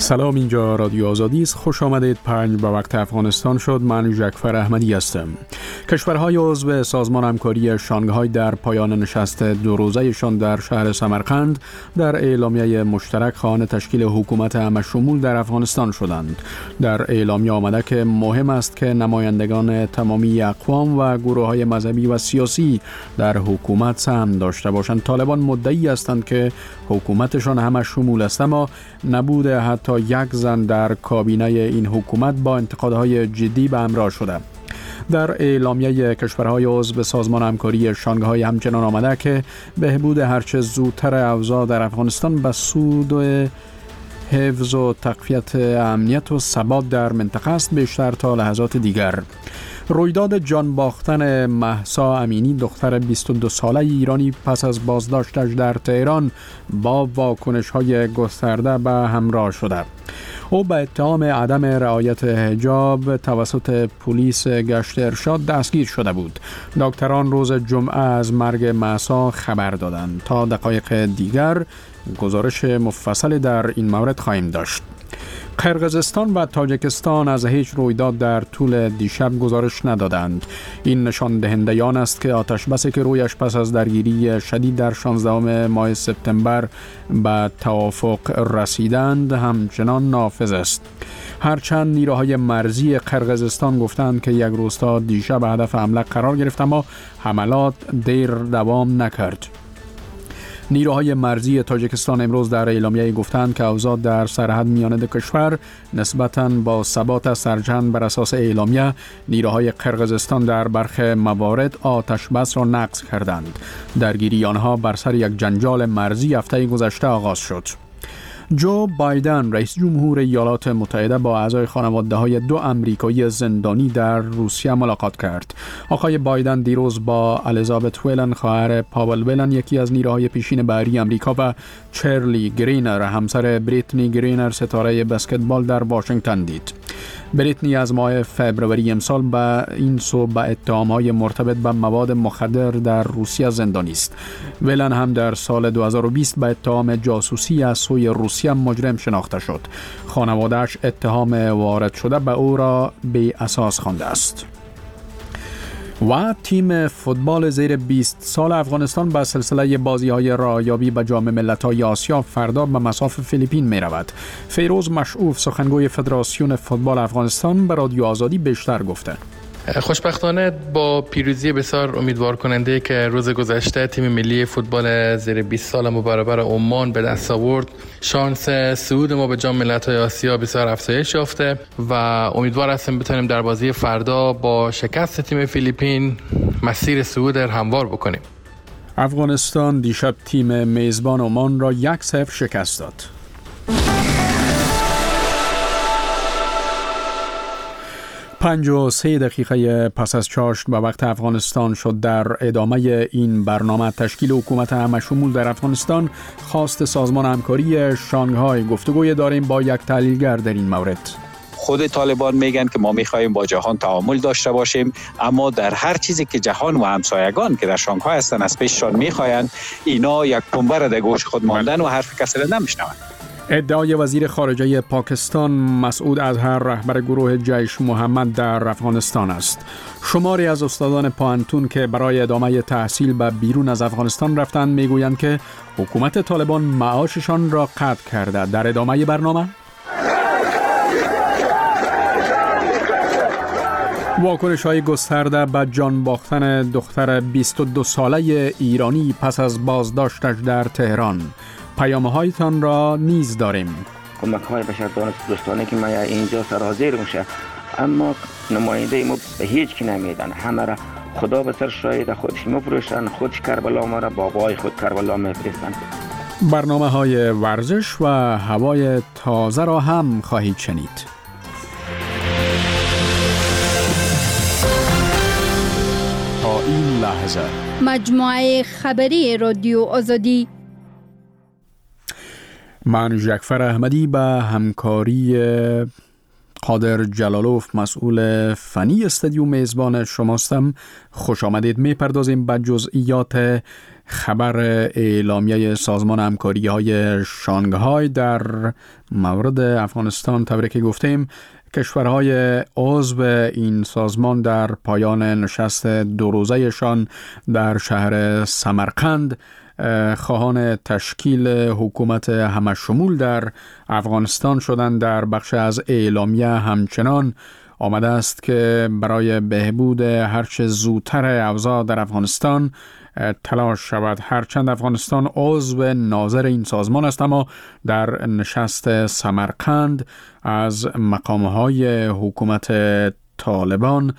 سلام، اینجا رادیو آزادی است. خوش آمدید. 5 به وقت افغانستان شد. من جعفر احمدی هستم. کشورهای عضو سازمان همکاری شانگهای در پایان نشست 2 روزه‌شان در شهر سمرقند در اعلامیه مشترک خواهان تشکیل حکومت همشمول در افغانستان شدند. در اعلامیه آمده که مهم است که نمایندگان تمامی اقوام و گروه‌های مذهبی و سیاسی در حکومت سهم داشته باشند. طالبان مدعی هستند که حکومتشان همشمول است، اما نبود حتی یک زن در کابینه این حکومت با انتقادهای جدی به همراه شده. در اعلامیه کشورهای عضو سازمان همکاری شانگهای همچنان آمده که بهبود هرچه زودتر اوضاع در افغانستان به سود حفظ و تقویت امنیت و ثبات در منطقه است، بیشتر تا لحظات دیگر. رویداد جان باختن مهسا امینی، دختر 22 ساله ایرانی، پس از بازداشتش در تهران با واکنش‌های گسترده به همراه شده. او به اتهام عدم رعایت حجاب توسط پلیس گشت ارشاد دستگیر شده بود. دکتران روز جمعه از مرگ مهسا خبر دادند. تا دقایق دیگر گزارش مفصل در این مورد خواهیم داشت. قرقیزستان و تاجیکستان از هیچ رویداد در طول دیشب گزارش ندادند. این نشان دهنده آن است که آتشبسی که رویش پس از درگیری شدید در 16 ماه سپتامبر به توافق رسیدند همچنان نافذ است. هرچند نیروهای مرزی قرقیزستان گفتند که یک روستا دیشب هدف حمله قرار گرفت، اما حملات دیر دوام نکرد. نیروهای مرزی تاجیکستان امروز در اعلامیه گفتند که اوضاع در سرحد میان دو کشور نسبتاً با ثبات سرجم. بر اساس اعلامیه نیروهای قرقیزستان در برخی موارد آتش بس را نقض کردند. درگیری آنها بر سر یک جنجال مرزی هفته گذشته آغاز شد. جو بایدن رئیس جمهور ایالات متحده با اعضای خانواده‌های 2 امریکایی زندانی در روسیه ملاقات کرد. آقای بایدن دیروز با الیزابت ولن، خواهر پاول ولن، یکی از نیروهای پیشین بحری امریکا، و چرلی گرینر، همسر بریتنی گرینر، ستاره بسکتبال، در واشنگتن دید. بریتنی از ماه فوریه امسال به این سو به اتهام‌های مرتبط به مواد مخدر در روسیه زندانی است. ولن هم در سال 2020 به اتهام جاسوسی از سوی روسیه مجرم شناخته شد. خانواده‌اش اتهام وارد شده به او را بی اساس خوانده است. و تیم فوتبال زیر 20 سال افغانستان به سلسله بازی‌های رایابی به جام ملت‌های آسیا فردا به مصاف فیلیپین می‌رود. فیروز مشعوف، سخنگوی فدراسیون فوتبال افغانستان، به رادیو آزادی بیشتر گفته. خوشبختانه با پیروزی بسیار امیدوار کننده که روز گذشته تیم ملی فوتبال زیر 20 سال ما برابر عمان به دست آورد، شانس صعود ما به جام ملت‌های آسیا بسیار افزایش یافته و امیدوار هستیم بتونیم در بازی فردا با شکست تیم فیلیپین مسیر صعود هموار بکنیم. افغانستان دیشب تیم میزبان عمان را 1-0 شکست داد. 53 دقیقه پس از چاشت به وقت افغانستان شد. در ادامه این برنامه تشکیل حکومت همشمول در افغانستان خواست سازمان همکاری شانگهای. گفتگوی داریم با یک تحلیلگر در این مورد. خود طالبان میگن که ما میخوایم با جهان تعامل داشته باشیم، اما در هر چیزی که جهان و همسایگان که در شانگهای هستن از پیششان میخواین، اینا یک پنبه را در گوش خود ماندن و حرف کسی را نمیشنون. ادعای وزیر خارجه پاکستان مسعود اظهر، رهبر گروه جیش محمد در افغانستان است. شماری از استادان پوهنتون که برای ادامه تحصیل به بیرون از افغانستان رفتند میگویند که حکومت طالبان معاششان را قطع کرده. در ادامه برنامه واکنش‌های گسترده به جان باختن دختر 22 ساله ایرانی پس از بازداشتش در تهران. پیام‌هایتان را نیز داریم. کمک‌های بشردوستانه که ما اینجا سرحاضر میشه، اما نماینده ما به هیچ کی نمیدن. همه را خدا به سر شاید خودش میفروشن، خودش کربلا ما را بابای خود کربلا میفرستن. برنامه‌های ورزش و هوای تازه را هم خواهید شنید. تا این لحظه مجموعه خبری رادیو آزادی. من جعفر احمدی به همکاری قادر جلالوف مسئول فنی استادیوم میزبان شماستم. خوش آمدید. میپردازیم به جزئیات خبر اعلامیه سازمان همکاری‌های شانگهای در مورد افغانستان. طوری که گفتیم کشورهای عضو این سازمان در پایان نشست دو روزه‌شان در شهر سمرقند خواهان تشکیل حکومت همشمول در افغانستان شدند. در بخش از اعلامیه همچنان آمده است که برای بهبود هرچه زودتر اوضاع در افغانستان تلاش شود. هرچند افغانستان عضو ناظر این سازمان است، اما در نشست سمرقند از مقامهای حکومت طالبان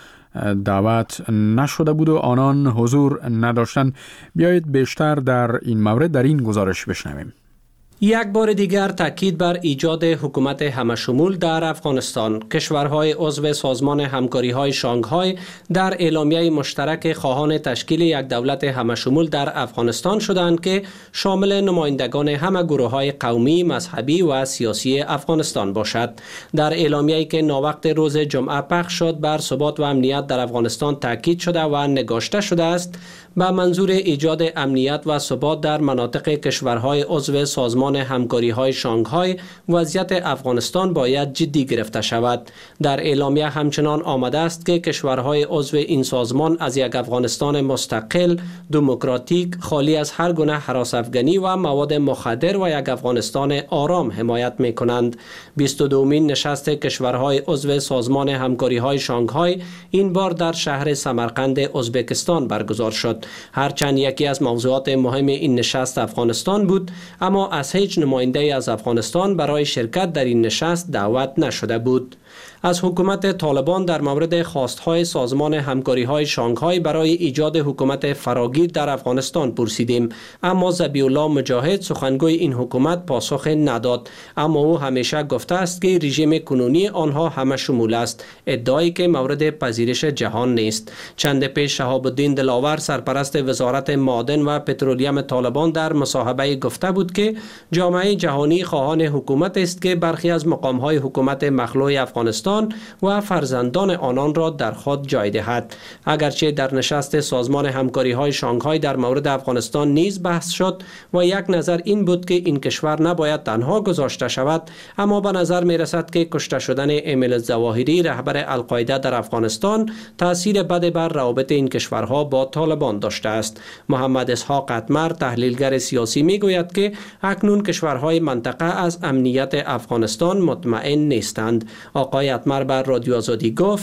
دعوت نشده بود و آنان حضور نداشتند. بیایید بیشتر در این مورد در این گزارش بشنویم. یک بار دیگر تاکید بر ایجاد حکومت همشمول در افغانستان. کشورهای عضو سازمان همکاری‌های شانگهای در اعلامیه مشترک خواهان تشکیل یک دولت همشمول در افغانستان شدند که شامل نمایندگان همه گروه‌های قومی، مذهبی و سیاسی افغانستان باشد. در اعلامیه‌ای که ناوقت روز جمعه پخش شد بر ثبات و امنیت در افغانستان تاکید شده و نگاشته شده است به منظور ایجاد امنیت و ثبات در مناطق کشورهای عضو سازمان همکاری‌های شانگهای وضعیت افغانستان باید جدی گرفته شود. در اعلامیه همچنان آمده است که کشورهای عضو این سازمان از یک افغانستان مستقل، دموکراتیک، خالی از هر گونه هراس افغانی و مواد مخدر و یک افغانستان آرام حمایت می‌کنند. 22مین نشست کشورهای عضو سازمان همکاری‌های شانگهای این بار در شهر سمرقند ازبکستان برگزار شد. هرچند یکی از موضوعات مهم این نشست افغانستان بود، اما از هیچ نماینده از افغانستان برای شرکت در این نشست دعوت نشده بود. از حکومت طالبان در مورد خواستهای سازمان همکاری‌های شانگهای برای ایجاد حکومت فراگیر در افغانستان پرسیدیم، اما ذبیح الله مجاهد سخنگوی این حکومت پاسخ نداد. اما او همیشه گفته است که رژیم کنونی آنها همه شمول است، ادعایی که مورد پذیرش جهان نیست. چند پیش شهاب الدین دلاور سرپرست وزارت معادن و پترولیم طالبان در مصاحبه گفته بود که جامعه جهانی خواهان حکومت است که برخی از مقام‌های حکومت مخلوع افغانستان و فرزندان آنان را در خود جای دهد. اگرچه در نشست سازمان همکاری‌های شانگهای در مورد افغانستان نیز بحث شد و یک نظر این بود که این کشور نباید تنها گذاشته شود، اما به نظر می رسد که کشته شدن امیل الظواهری رهبر القاعده در افغانستان تاثیر بد بر روابط این کشورها با طالبان داشته است. محمد اسحاق اتمر تحلیلگر سیاسی می گوید که اکنون کشورهای منطقه از امنیت افغانستان مطمئن نیستند. آقای اتمر بر رادیو آزادی گفت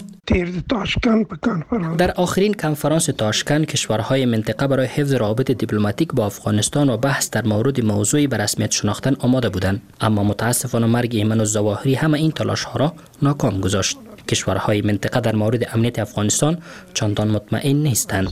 در آخرین کنفرانس تاشکند کشورهای منطقه برای حفظ روابط دیپلماتیک با افغانستان و بحث در مورد موضوعی به رسمیت شناختن آماده بودند، اما متاسفانه مرگ ایمن الظواهری همه این تلاش‌ها را ناکام گذاشت. کشورهای منطقه در مورد امنیت افغانستان چندان مطمئن نیستند.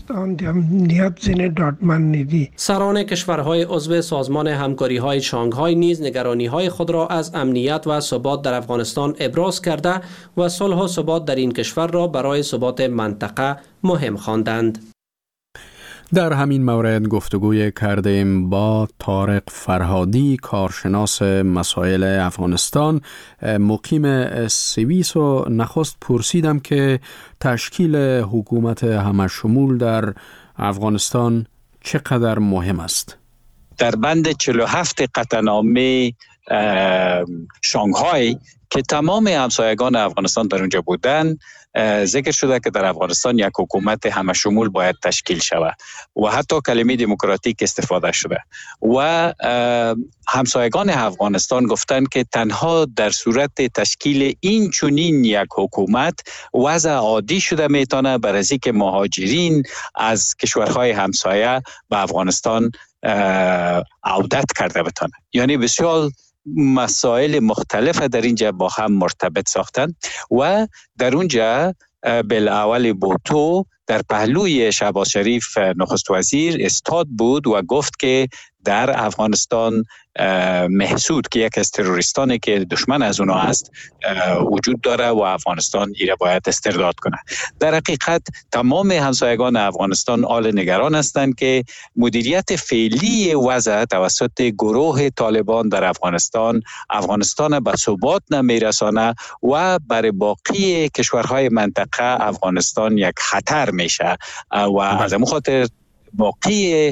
سران کشورهای عضو سازمان همکاری‌های شانگهای نیز نگرانی‌های خود را از امنیت و ثبات در افغانستان ابراز کرده و صلح و ثبات در این کشور را برای ثبات منطقه مهم خواندند. در همین مورد گفتگوی کردیم با طارق فرهادی، کارشناس مسائل افغانستان مقیم سوئیس، و نخست پرسیدم که تشکیل حکومت همشمول در افغانستان چقدر مهم است. در بند 47 قطعنامه شانگهای که تمام همسایگان افغانستان در اونجا بودن ذکر شده که در افغانستان یک حکومت همشمول باید تشکیل شود و حتی کلمه دموکراتیک استفاده شده و همسایگان افغانستان گفتند که تنها در صورت تشکیل این چنین یک حکومت وضع عادی شده میتونه برای اینکه مهاجرین از کشورهای همسایه به افغانستان عودت کرده بتونه. یعنی بسیار مسائل مختلف در اینجا با هم مرتبط ساختن و در اونجا بالاول بوتو در پهلوی شهباز شریف نخست وزیر استاد بود و گفت که در افغانستان محسود که یک از تروریستانی که دشمن از اونا است وجود داره و افغانستان ایره باید استرداد کنه. در حقیقت تمام همسایگان افغانستان آل نگران هستند که مدیریت فعلی وضع توسط گروه طالبان در افغانستان به ثبات نمیرسانه و برای باقی کشورهای منطقه افغانستان یک خطر میشه و از همون خاطر باقی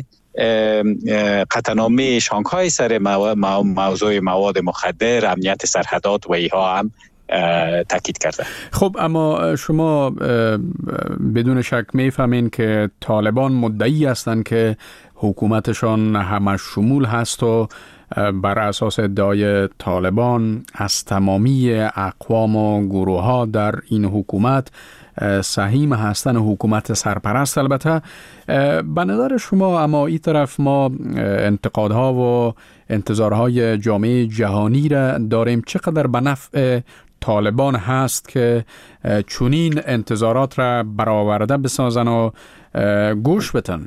قطعنامه شانگهای سر موضوع مواد مخدر، امنیت سرحدات و ایها هم تاکید کرده. خب اما شما بدون شک میفهمین که طالبان مدعی هستند که حکومتشان همه شمول هست و بر اساس ادعای طالبان از تمامی اقوام و گروه ها در این حکومت سهیم هستن حکومت سرپرست. البته به نظر شما اما این طرف ما انتقادها و انتظارهای جامعه جهانی را داریم، چقدر به نفع طالبان هست که چنین انتظارات را برآورده بسازن و گوش بدن؟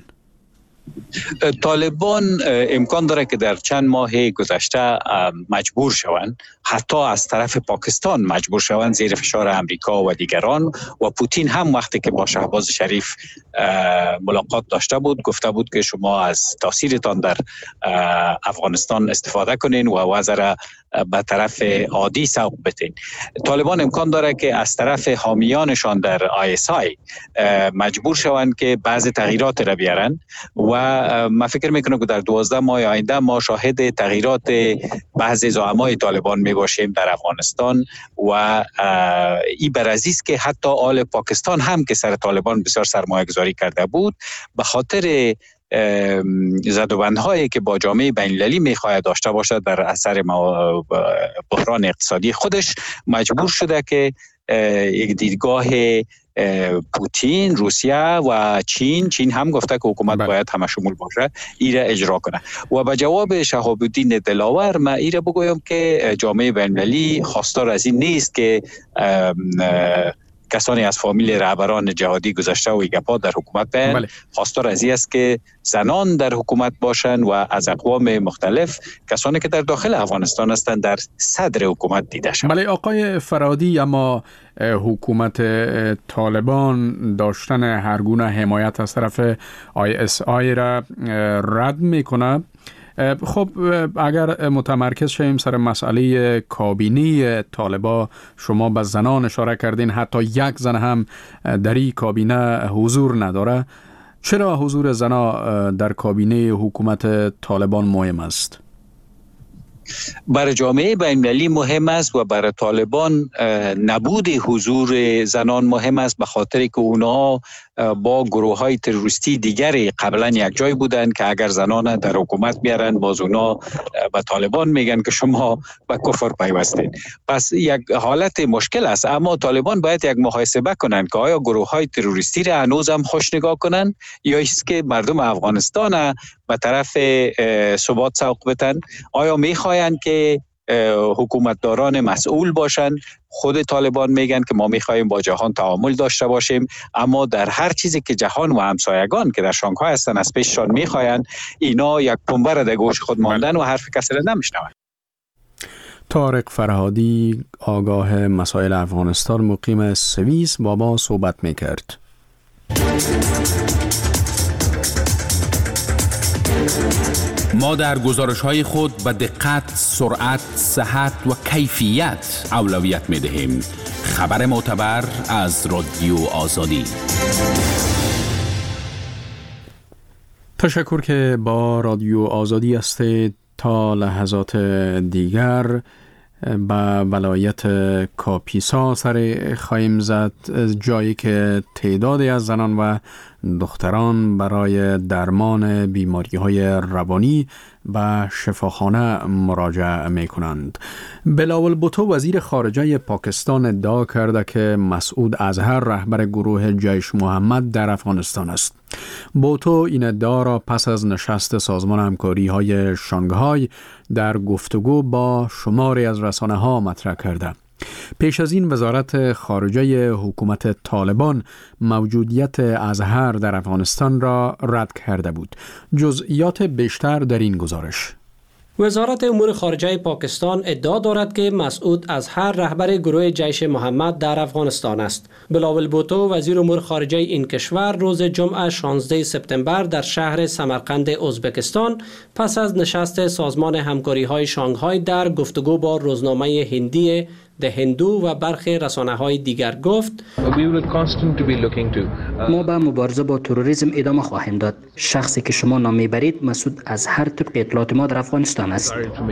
طالبان امکان داره که در چند ماه گذشته مجبور شوند، حتی از طرف پاکستان مجبور شوند زیر فشار امریکا و دیگران، و پوتین هم وقتی که با شهباز شریف ملاقات داشته بود گفته بود که شما از تاثیرتان در افغانستان استفاده کنین و وضع را به طرف عادی سوق بدین. طالبان امکان داره که از طرف حامیانشان در ISI مجبور شوند که بعضی تغییرات را بیارن و من فکر میکنم که در 12 ماه آینده ما شاهد تغییرات بعضی زعمای طالبان میباشیم در افغانستان و این برازی است که حتی آل پاکستان هم که سر طالبان بسیار سرمایه گذاری کرده بود به خاطر زدوبندهایی که با جامعه بین‌المللی میخواهد داشته باشد در اثر بحران اقتصادی خودش مجبور شده که یک دیدگاه پوتین، روسیه و چین هم گفته که حکومت باید همه شمول باشه، ایره اجرا کنه. و به جواب شهاب الدین دلاور من ایره بگویم که جامعه بین‌المللی خواستار از این نیست که کسانی از فامیل رهبران جهادی گذشته و ایگپا در حکومت بین، خواستار از این است که زنان در حکومت باشند و از اقوام مختلف کسانی که در داخل افغانستان هستند در صدر حکومت دیده شوند. بله آقای فرهادی، اما حکومت طالبان داشتن هر گونه حمایت از طرف ISI را رد میکنه. خب اگر متمرکز شویم سر مسئله کابینه طالبان، شما به زنان اشاره کردین، حتی یک زن هم در این کابینه حضور نداره. چرا حضور زنان در کابینه حکومت طالبان مهم است؟ برای جامعه بین‌المللی مهم است و برای طالبان نبود حضور زنان مهم است، به خاطر که اونا با گروه‌های تروریستی دیگری قبلا یک جای بودند که اگر زنان در حکومت بیارن باز اونا به طالبان میگن که شما به کفر پیوستین. پس یک حالت مشکل است. اما طالبان باید یک محاسبه کنند که آیا گروه‌های تروریستی را هنوز هم خوش نگاه کنند یا است که مردم افغانستان به طرف ثبات سوق بدن؟ آیا میخواین که حکومتداران مسئول باشند؟ خود طالبان میگن که ما میخوایم با جهان تعامل داشته باشیم، اما در هر چیزی که جهان و همسایگان که در شانگهای هستن از پیششان میخواین، اینا یک پنبه را در گوش خود ماندن و حرف کسی را نمیشنون. طارق فرهادی، آگاه مسائل افغانستان، مقیم سوئیس، با ما صحبت میکرد. ما در گزارش‌های خود به دقت، سرعت، صحت و کیفیت اولویت می‌دهیم. خبر معتبر از رادیو آزادی. تشکر که با رادیو آزادی هستید. تا لحظات دیگر به ولایت کاپیسا سر خواهیم زد، جایی که تعدادی از زنان و دختران برای درمان بیماری‌های روانی به شفاخانه مراجعه می‌کنند. بلاول بوتو وزیر خارجه پاکستان ادعا کرده که مسعود اظهر رهبر گروه جیش محمد در افغانستان است. بوتو این ادعا را پس از نشست سازمان همکاری‌های شانگهای در گفتگو با شماری از رسانه‌ها مطرح کرده. پیش از این وزارت خارجه حکومت طالبان موجودیت ازهر در افغانستان را رد کرده بود. جزئیات بیشتر در این گزارش. وزارت امور خارجه پاکستان ادعا دارد که مسعود ازهر رهبر گروه جیش محمد در افغانستان است. بلاول بوتو وزیر امور خارجه این کشور روز جمعه 16 سپتامبر در شهر سمرقند ازبکستان پس از نشست سازمان همکاری‌های شانگهای در گفتگو با روزنامه هندی ده هندو و برخی رسانه‌های دیگر گفت ما به مبارزه با تروریسم ادامه خواهیم داد. شخصی که شما نام میبرید مسعود ازهر طبق اطلاعات ما در افغانستان است.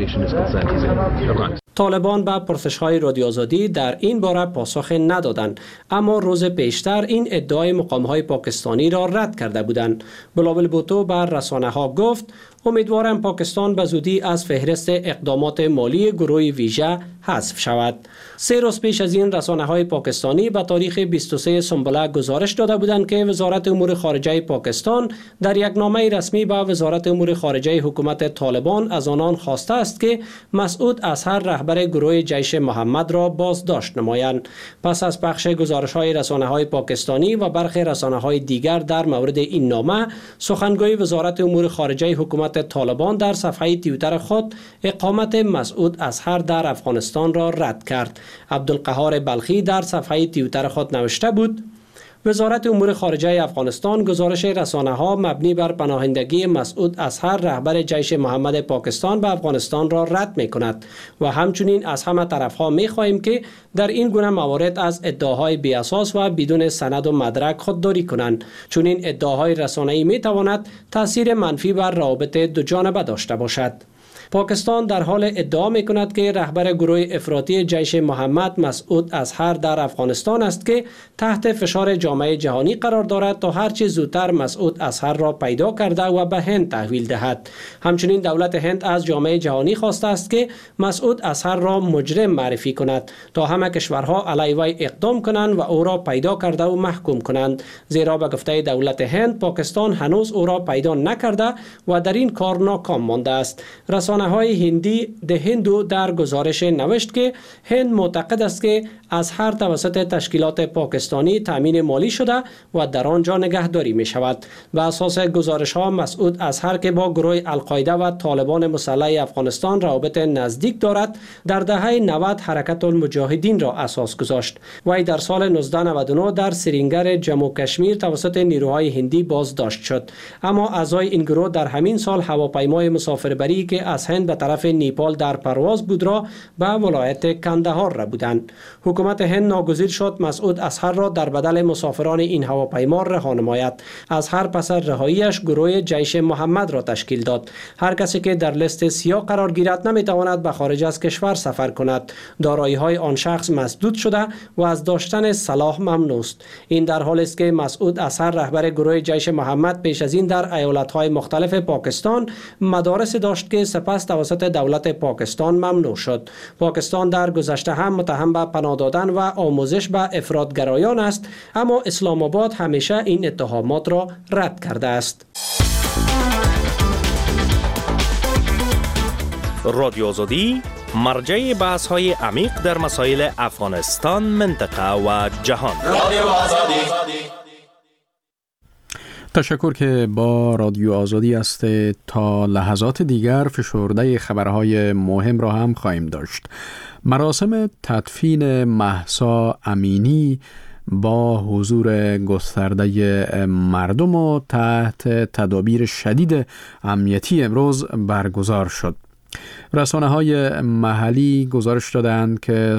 طالبان به پرسش‌های رادیو آزادی در این باره پاسخ ندادند، اما روز پیشتر این ادعای مقام‌های پاکستانی را رد کرده بودند. بلاول بوتو بر رسانه‌ها گفت امیدوارم پاکستان به زودی از فهرست اقدامات مالی گروه ویژه حذف شود. 3 روز پیش از این رسانه‌های پاکستانی به تاریخ 23 سنبله گزارش داده بودند که وزارت امور خارجه پاکستان در یک نامه رسمی به وزارت امور خارجه حکومت طالبان از آنان خواسته است که مسعود ازهر رهبر گروه جیش محمد را بازداشت نمایند. پس از پخش گزارش‌های رسانه‌های پاکستانی و برخی رسانه‌های دیگر در مورد این نامه، سخنگوی وزارت امور خارجه حکومت طالبان در صفحه توییتر خود اقامت مسعود ازهر در افغانستان را رد کرد. عبدالقهار بلخی در صفحه توییتر خود نوشته بود وزارت امور خارجه افغانستان گزارش رسانه‌ها مبنی بر پناهندگی مسعود ازهر رهبر جیش محمد پاکستان به افغانستان را رد می‌کند و همچنین از همه طرف‌ها می‌خواهیم که در این گونه موارد از ادعاهای بی اساس و بدون سند و مدرک خودداری کنند، چون این ادعاهای رسانه‌ای می‌تواند تأثیر منفی بر روابط دو جانبه داشته باشد. پاکستان در حال ادعا می کند که رهبر گروه افراطی جیش محمد مسعود ازهر در افغانستان است که تحت فشار جامعه جهانی قرار دارد تا هرچه زودتر مسعود ازهر را پیدا کرده و به هند تحویل دهد. همچنین دولت هند از جامعه جهانی خواسته است که مسعود ازهر را مجرم معرفی کند تا همه کشورها علیه وی اقدام کنند و او را پیدا کرده و محکوم کنند، زیرا به گفته دولت هند پاکستان هنوز او را پیدا نکرده و در این کار ناکام مانده است. رسانه‌های هندی ده هندو در گزارش نوشت که هند معتقد است که ازهر توسط تشکیلات پاکستانی تامین مالی شده و در آنجا نگهداری می شود. بر اساس گزارش‌ها مسعود ازهر که با گروه القاعده و طالبان مسلح افغانستان روابط نزدیک دارد، در دهه 90 حرکت المجاهدین را اساس گذاشت. وی در سال 1999 در سرینگر جموں و کشمیر توسط نیروهای هندی بازداشت شد، اما اعضای این گروه در همین سال هواپیمای مسافربری که از هند به طرف نیپال در پرواز بود را به ولایت کندهار ربودند. حکومت هند ناگزیر شد مسعود ازهر را در بدل مسافران این هواپیما رها نماید. ازهر پس از رهاییش گروه جیش محمد را تشکیل داد. هر کسی که در لیست سیاه قرار گیرد نمیتواند به خارج از کشور سفر کند. دارایی‌های آن شخص مسدود شده و از داشتن سلاح ممنوع است. این در حالی است که مسعود ازهر رهبر گروه جیش محمد پیش از این در ایالت‌های مختلف پاکستان مدارس داشت که سپس توسط دولت پاکستان ممنوع شد. پاکستان در گذشته هم متهم به پناه دادن و آموزش به افراطگرایان است، اما اسلام آباد همیشه این اتهامات را رد کرده است. رادیو آزادی مرجع بحث های عمیق در مسائل افغانستان، منطقه و جهان. رادیو آزادی. تشکر که با رادیو آزادی است. تا لحظات دیگر فشرده خبرهای مهم را هم خواهیم داشت. مراسم تدفین مهسا امینی با حضور گسترده مردم و تحت تدابیر شدید امنیتی امروز برگزار شد. رسانه‌های محلی گزارش دادند که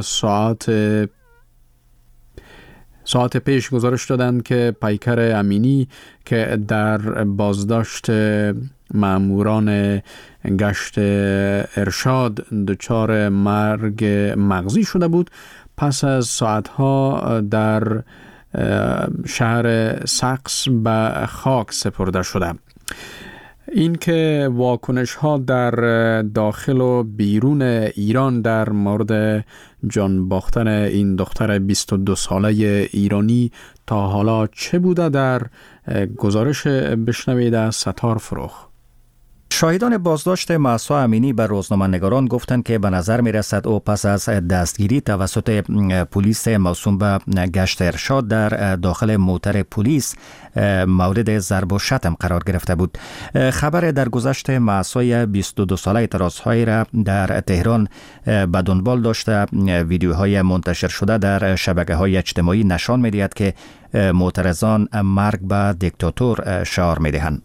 ساعت پیش گزارش دادند که پیکر امینی که در بازداشت ماموران گشت ارشاد دچار مرگ مغزی شده بود، پس از ساعتها در شهر سقس به خاک سپرده شده. این که واکنش ها در داخل و بیرون ایران در مورد جان باختن این دختر 22 ساله ایرانی تا حالا چه بوده؟ در گزارش بشنوید از ستار فروخ. شاهدان بازداشت مهسا امینی به روزنامه‌نگاران گفتند که به نظر می‌رسد او پس از دستگیری توسط پلیس موسوم به گشت ارشاد در داخل موتر پلیس مورد ضرب و شتم قرار گرفته بود. خبر درگذشت مهسا 22 ساله اعتراض‌هایی را در تهران به دنبال داشته ویدیوهای منتشر شده در شبکه‌های اجتماعی نشان می‌دهد که معترضان مرگ به دیکتاتور شعار می‌دهند.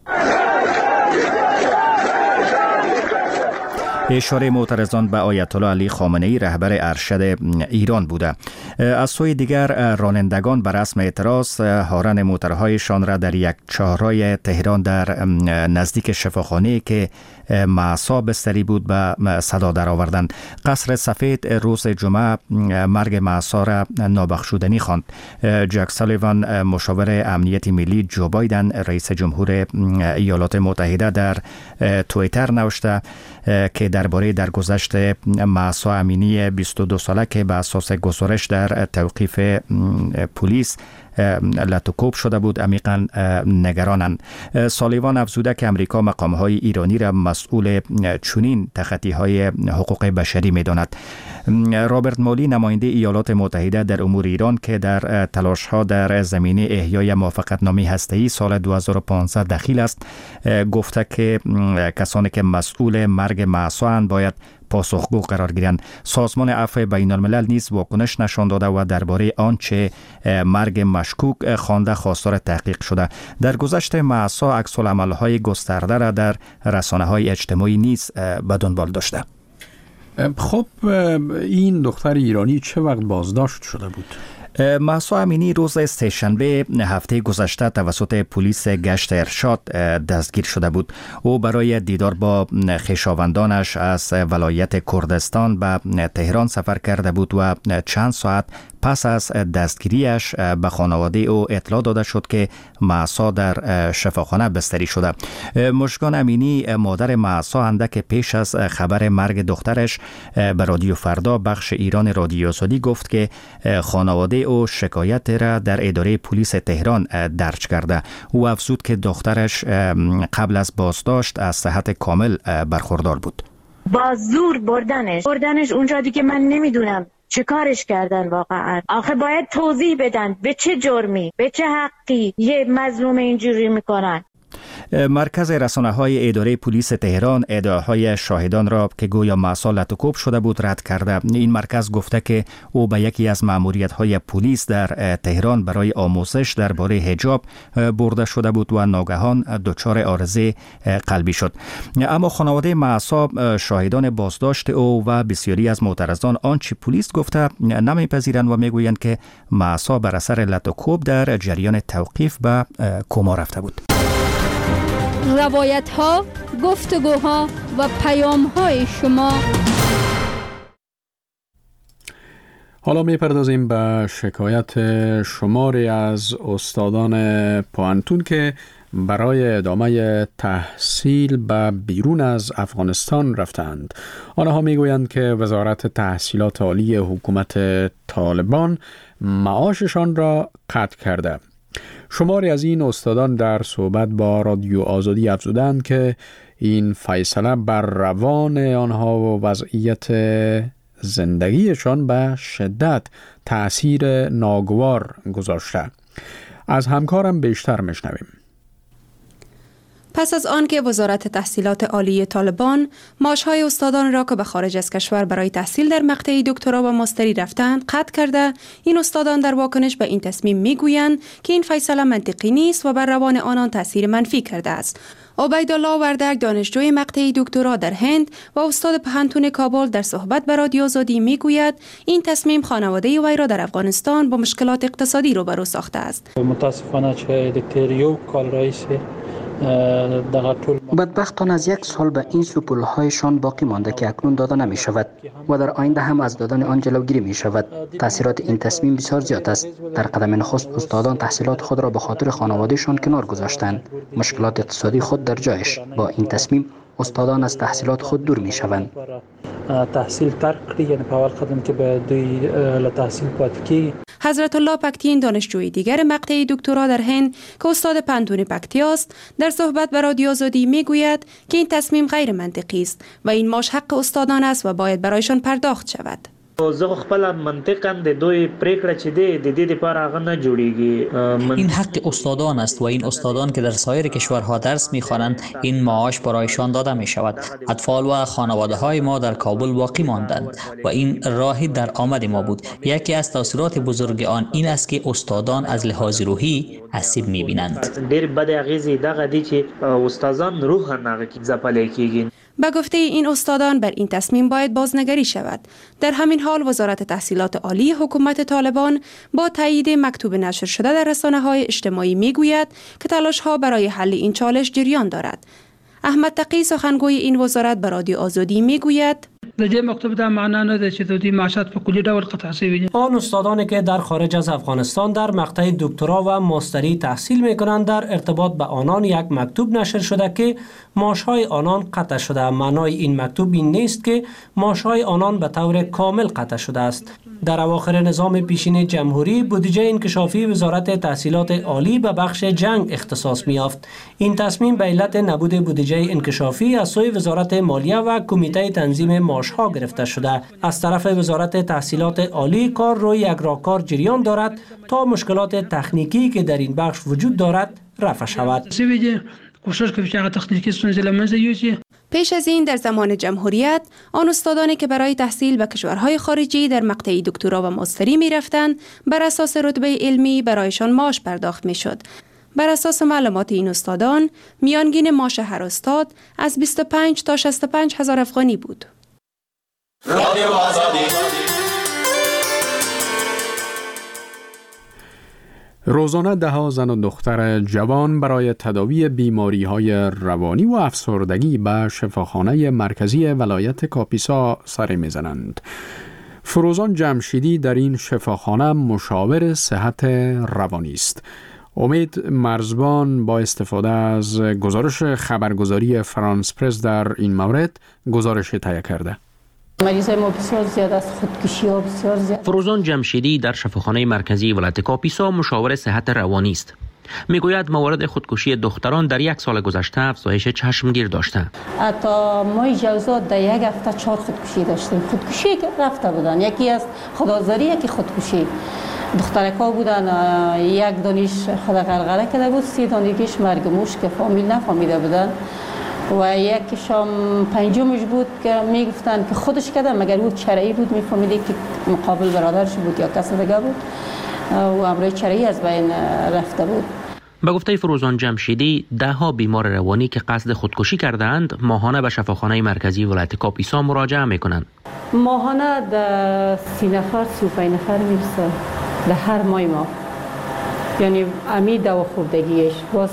اشاره معترضان به آیت الله علی خامنه‌ای رهبر ارشد ایران بوده. از سوی دیگر رانندگان بر رسم اعتراض هارن موترهایشان را در یک چهارراه تهران در نزدیک شفاخانه که مهسا بستری بود به صدا درآوردند. قصر سفید روز جمعه مرگ مهسا را نابخشودنی خواند. جک سالیوان مشاور امنیت ملی جو بایدن رئیس جمهور ایالات متحده در توییتر نوشته که درباره درگذشت مهسا امینی 22 ساله که به اساس گزارش در توقیف پلیس لطوکوب شده بود عمیقاً نگرانند. سالیوان افزوده که امریکا مقام‌های ایرانی را مسئول چنین تخطی‌های حقوق بشری می‌داند. رابرت مولی نماینده ایالات متحده در امور ایران که در تلاش‌ها در زمینه احیای موافقتنامه هسته‌ای سال 2015 دخیل است گفته که کسانی که مسئول مرگ مهسا اند باید پاسخگو قرار گیرند. سازمان عفو بین الملل نیز واکنش نشان داده و درباره آنچه مرگ مشکوک خوانده خواستار تحقیق شده. در گذشت مهسا عکس‌العمل‌های گسترده را در رسانه‌های اجتماعی نیز به دنبال داشته. خب این دختر ایرانی چه وقت بازداشت شده بود؟ مهسا امینی روز سه‌شنبه هفته گذشته توسط پلیس گشت ارشاد دستگیر شده بود. او برای دیدار با خویشاوندانش از ولایت کردستان به تهران سفر کرده بود و چند ساعت پس از دستگیریش به خانواده او اطلاع داده شد که مهسا در شفاخانه بستری شده. مژگان امینی مادر مهسا اندک پیش از خبر مرگ دخترش به رادیو فردا بخش ایران رادیو آزادی گفت که خانواده او شکایت را در اداره پلیس تهران درج کرده. او افزود که دخترش قبل از بازداشت از صحت کامل برخوردار بود. با زور بردنش اونجا دیگه من نمیدونم چه کارش کردن واقعا. آخه باید توضیح بدن به چه جرمی، به چه حقی یه مظلوم اینجوری میکنن. مرکز رسانه‌های اداره پلیس تهران ادعاهای شاهدان را که گویا مهسا لطوکوب شده بود رد کرده. این مرکز گفته که او به یکی از مأموریت‌های پلیس در تهران برای آموزش درباره حجاب برده شده بود و ناگهان دچار عارضه قلبی شد. اما خانواده مهسا شاهدان بازداشت او و بسیاری از معترضان آنچه پلیس گفته نمیپذیرند و میگویند که مهسا بر اثر لطوکوب در جریان توقیف به کما رفته بود. روایت ها، گفتگوها و پیام های شما. حالا میپردازیم به شکایت شماری از استادان پوانتون که برای ادامه تحصیل به بیرون از افغانستان رفتند. آنها میگویند که وزارت تحصیلات عالی حکومت طالبان معاششان را قطع کرده. شماری از این استادان در صحبت با رادیو آزادی افزودند که این فیصله بر روان آنها و وضعیت زندگیشان به شدت تأثیر ناگوار گذاشته. از همکارم بیشتر میشنویم. پس از آن که وزارت تحصیلات عالی طالبان معاش‌های استادان را که به خارج از کشور برای تحصیل در مقطع دکترا و ماستری رفتند قطع کرده، این استادان در واکنش به این تصمیم میگویند که این فیصله منطقی نیست و بر روان آنان تاثیر منفی کرده است. عبیدالله وردک دانشجوی مقطع دکترا در هند و استاد پوهنتون کابل در صحبت با رادیو آزادی میگوید این تصمیم خانواده وی را در افغانستان با مشکلات اقتصادی روبرو ساخته است. متاسفانه چه دکتریو کال رئیس بدبختان از یک سال به این سپولهایشان باقی مانده که اکنون داده نمی شود و در آینده هم از دادن آن جلوگیری می شود. تاثیرات این تصمیم بسیار زیاد است. در قدم نخست استادان تحصیلات خود را به خاطر خانوادهشان کنار گذاشتند. مشکلات اقتصادی خود در جایش. با این تصمیم استادان از تحصیلات خود دور می شوند. تحصیل ترک کړي، یعنی په اول قدم کې به دوی له تحصیل پاتې کیږي. حضرت الله پکتین دانشجوی دیگر مقطع دکترا در هند که استاد پنتون پکتیا است در صحبت با رادیو آزادی میگوید که این تصمیم غیر منطقی است و این معاش حق استادان است و باید برایشان پرداخت شود. زه خپل منطقاً د دوی پریکړه چې د دې لپاره هغه نه جوړیږي. این حق استادان است و این استادان که در سایر کشورها درس می‌خوانند این معاش برایشان داده می‌شود. اطفال و خانواده‌های ما در کابل باقی ماندند و این راهی در آمد ما بود. یکی از تاثیرات بزرگ آن این است که استادان از لحاظ روحی آسیب می‌بینند. ډېر بد اغیزې دغه دي چې استادان روحاً هغه کې ځپلي کېږي. به گفته این استادان بر این تصمیم باید بازنگری شود. در همین حال وزارت تحصیلات عالی حکومت طالبان با تایید مکتوب نشر شده در رسانه‌های اجتماعی میگوید که تلاش‌ها برای حل این چالش جریان دارد. احمد تقی سخنگوی این وزارت به رادیو آزادی میگوید د دې مکتوب دا معنا نه ده چې د دې معاشات په کلی ډول قطع شوي دي. آن استادانی که در خارج از افغانستان در مقطع دکترا و ماستری تحصیل می‌کنند در ارتباط به آنان یک مکتوب نشر شده که معاش‌های آنان قطع شده. معنای این مکتوب این نیست که معاش‌های آنان به طور کامل قطع شده است. در اواخر نظام پیشین جمهوری بودجه انکشافی وزارت تحصیلات عالی به بخش جنگ اختصاص می‌یافت. این تصمیم به علت نبود بودجه انکشافی از سوی وزارت مالیه و کمیته تنظیم معاش‌ها گرفته شده. از طرف وزارت تحصیلات عالی کار روی یک راهکار جریان دارد تا مشکلات تکنیکی که در این بخش وجود دارد رفع شود. پیش از این در زمان جمهوریت آن استادانی که برای تحصیل به کشورهای خارجی در مقطع دکترا و ماستری می رفتند بر اساس رتبه علمی برایشان معاش پرداخت می شد. بر اساس معلومات این استادان میانگین معاش هر استاد از 25 تا 65 هزار افغانی بود. رادیو آزادی. روزانه ده‌ها زن و دختر جوان برای تداوی بیماری‌های روانی و افسردگی به شفاخانه مرکزی ولایت کاپیسا سر می‌زنند. فروزان جمشیدی در این شفاخانه مشاور صحت روانی است. امید مرزبان با استفاده از گزارش خبرگزاری فرانس پرس در این مورد گزارش تهیه کرده. مریضای ما بسیار زیاد است، خودکشی ها بسیار زیاد. فروزان جمشیدی در شفاخانه مرکزی ولایت کاپیسا مشاور صحت روانی است. میگوید موارد خودکشی دختران در یک سال گذشته افزایش چشمگیر داشته. تا ماه جوزات در یک هفته 4 خودکشی داشتیم. خودکشی که رفته بودن، یکی از خدازاری، یکی خودکشی. دخترکا بودن، یک دانش خدا غرغره کرده بود، 3 دانگیش مرگ موش که فامیل نفهمیده بودن و یکیشم پنجمش بود که میگفتن که خودش کرده، مگر او چرایی بود میفهمیده که مقابل برادرش بود یا کس دیگه بود و امروز چرایی از بین رفته بود. به گفته فروزان جمشیدی، 10 بیمار روانی که قصد خودکشی کردند ماهانه به شفاخانه مرکزی ولایت کاپیسا مراجعه میکنند. ماهانه در 30 نفر 35 نفر میرسه در هر ماه. یعنی امی دوا خوردگیش باز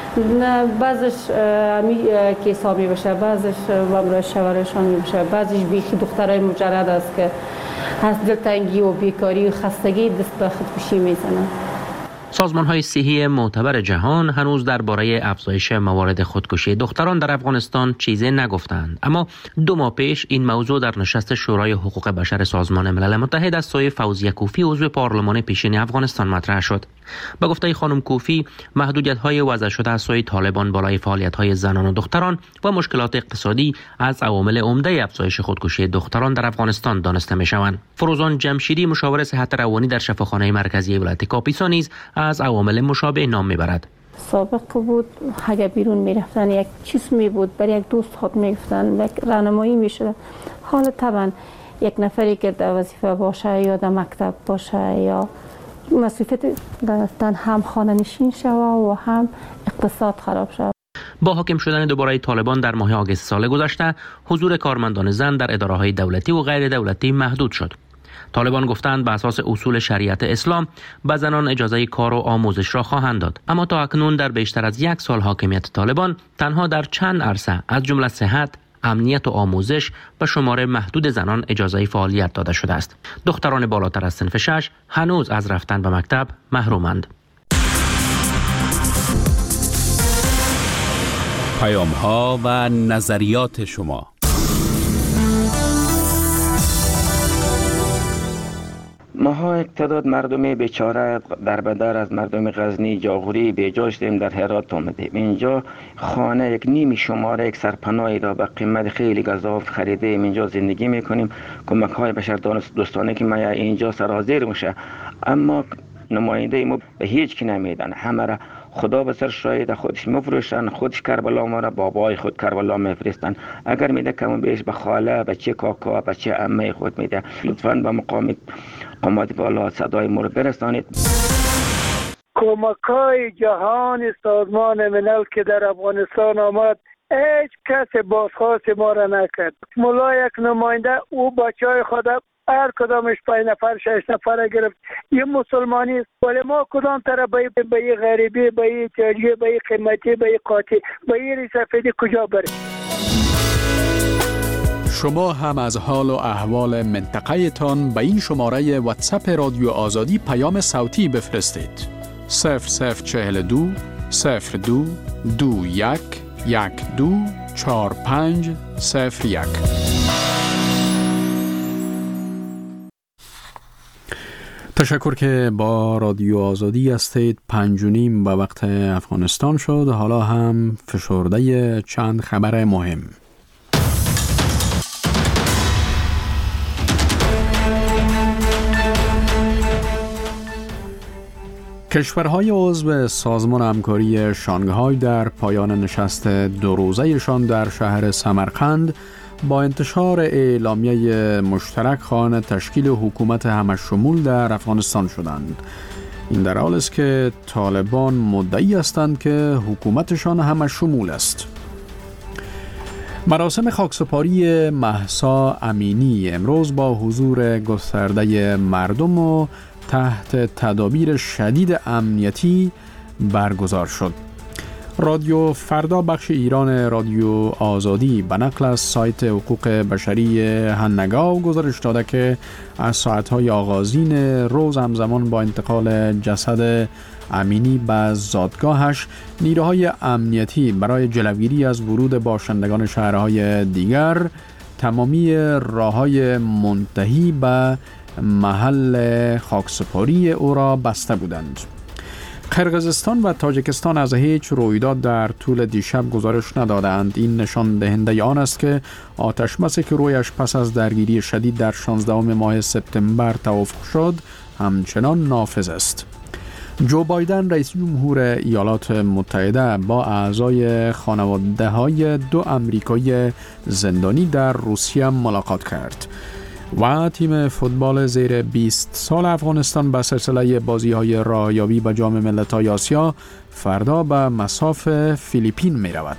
بعضش امی کیسا می بشه، بعضش امروز شوهرشان می بشه، بعضش بیخی دخترای مجرد است که از دلتنگی و بیکاری و خستگی دست به خودکشی میزنن. سازمان‌های صحی معتبر جهان هنوز درباره افزایش موارد خودکشی دختران در افغانستان چیزی نگفتند، اما 2 ماه پیش این موضوع در نشست شورای حقوق بشر سازمان ملل متحد از سوی فوزیه کوفی عضو پارلمان پیشین افغانستان مطرح شد. به گفته خانم کوفی، محدودیت‌های وضع شده از سوی طالبان بالای فعالیت‌های زنان و دختران و مشکلات اقتصادی از عوامل عمده افزایش خودکشی دختران در افغانستان دانسته می‌شوند. فروزان جمشیدی مشاور صحت روانی در شفاخانه مرکزی ولایت کاپیسا نیز از عوامل مشابه نام میبرد. سابق بود اگر بیرون میرفتن یک چیز می بود، برای یک دوست خود میگفتن، یک راهنمایی میشد. حالا طبعا یک نفری که در وظیفه باشه یا در مکتب باشه یا مسئولیت داشتن، هم خانه نشین شود و هم اقتصاد خراب شود. با حاکم شدن دوباره طالبان در ماه آگوست سال گذشته، حضور کارمندان زن در اداره‌های دولتی و غیر دولتی محدود شد. طالبان گفتند به اساس اصول شریعت اسلام به زنان اجازه کار و آموزش را خواهند داد، اما تا اکنون در بیشتر از 1 سال حاکمیت طالبان تنها در چند عرصه از جمله صحت، امنیت و آموزش به شمار محدود زنان اجازه فعالیت داده شده است. دختران بالاتر از صنف 6 هنوز از رفتن به مکتب محرومند. پیام‌ها و نظریات شما. ماها تعداد مردم بیچاره در بدر از مردم غزنی جاغوری بیجا شدیم، در هرات آمدیم. اینجا خانه یک نیمی شماره یک سرپناهی را به قیمت خیلی گزاف خریدیم، اینجا زندگی میکنیم. کمک های بشر دوستانه که ما اینجا سرازیر میشه، اما نماینده ما به هیچ کی نمیدن. همه را خدا به سر شاید خودش مفروشن، خودش کربلا ما را بابای خود کربلا میفرستن. اگر میده کم بیش به خاله، به چه کاکا، به چه عمه خود میده. لطفاً به مقام قامت بالا صدای ما رو برسانید. کمک‌های جهان سازمان ملل که در افغانستان آمد هیچ کس بازخواست ما را نکرد. مولا یک نماینده او بچهای خود هر کدامش 5 نفر 6 نفر گرفت. یه مسلمانی است، ولی ما کدام طرف به یه غریبی، به یه تاجی، به یه قیمتی، به یه قاطی، به یه سفیدی کجا بریم؟ شما هم از حال و احوال منطقه تان به این شماره واتساپ رادیو آزادی پیام صوتی بفرستید. 0042 02 21 12 4501. تشکر که با رادیو آزادی هستید. 5:30 به وقت افغانستان شد. حالا هم فشرده چند خبر مهم. کشورهای عضو سازمان همکاری شانگهای در پایان نشست 2 روزه‌شان در شهر سمرقند با انتشار اعلامیه مشترک خواهان تشکیل حکومت همشمول در افغانستان شدند. این در حالی است که طالبان مدعی هستند که حکومتشان همشمول است. مراسم خاکسپاری مهسا امینی امروز با حضور گسترده مردم و تحت تدابیر شدید امنیتی برگزار شد. رادیو فردا بخش ایران رادیو آزادی به نقل از سایت حقوق بشری هنگاو گزارش داده که از ساعتهای آغازین روز همزمان با انتقال جسد امینی به زادگاهش نیروهای امنیتی برای جلوگیری از ورود باشندگان شهرهای دیگر تمامی راههای منتهی به محل خاکسپاری او را بسته بودند. قرقیزستان و تاجیکستان از هیچ رویداد در طول دیشب گزارش ندادند. این نشان دهنده آن است که آتش‌بسی که رویش پس از درگیری شدید در 16 ماه سپتامبر توافق شد همچنان نافذ است. جو بایدن رئیس جمهور ایالات متحده با اعضای خانواده‌های 2 آمریکایی زندانی در روسیه ملاقات کرد. و تیم فوتبال زیر 20 سال افغانستان به سلسله بازی‌های راهیابی به جام ملت‌های آسیا فردا به مصاف فیلیپین می رود.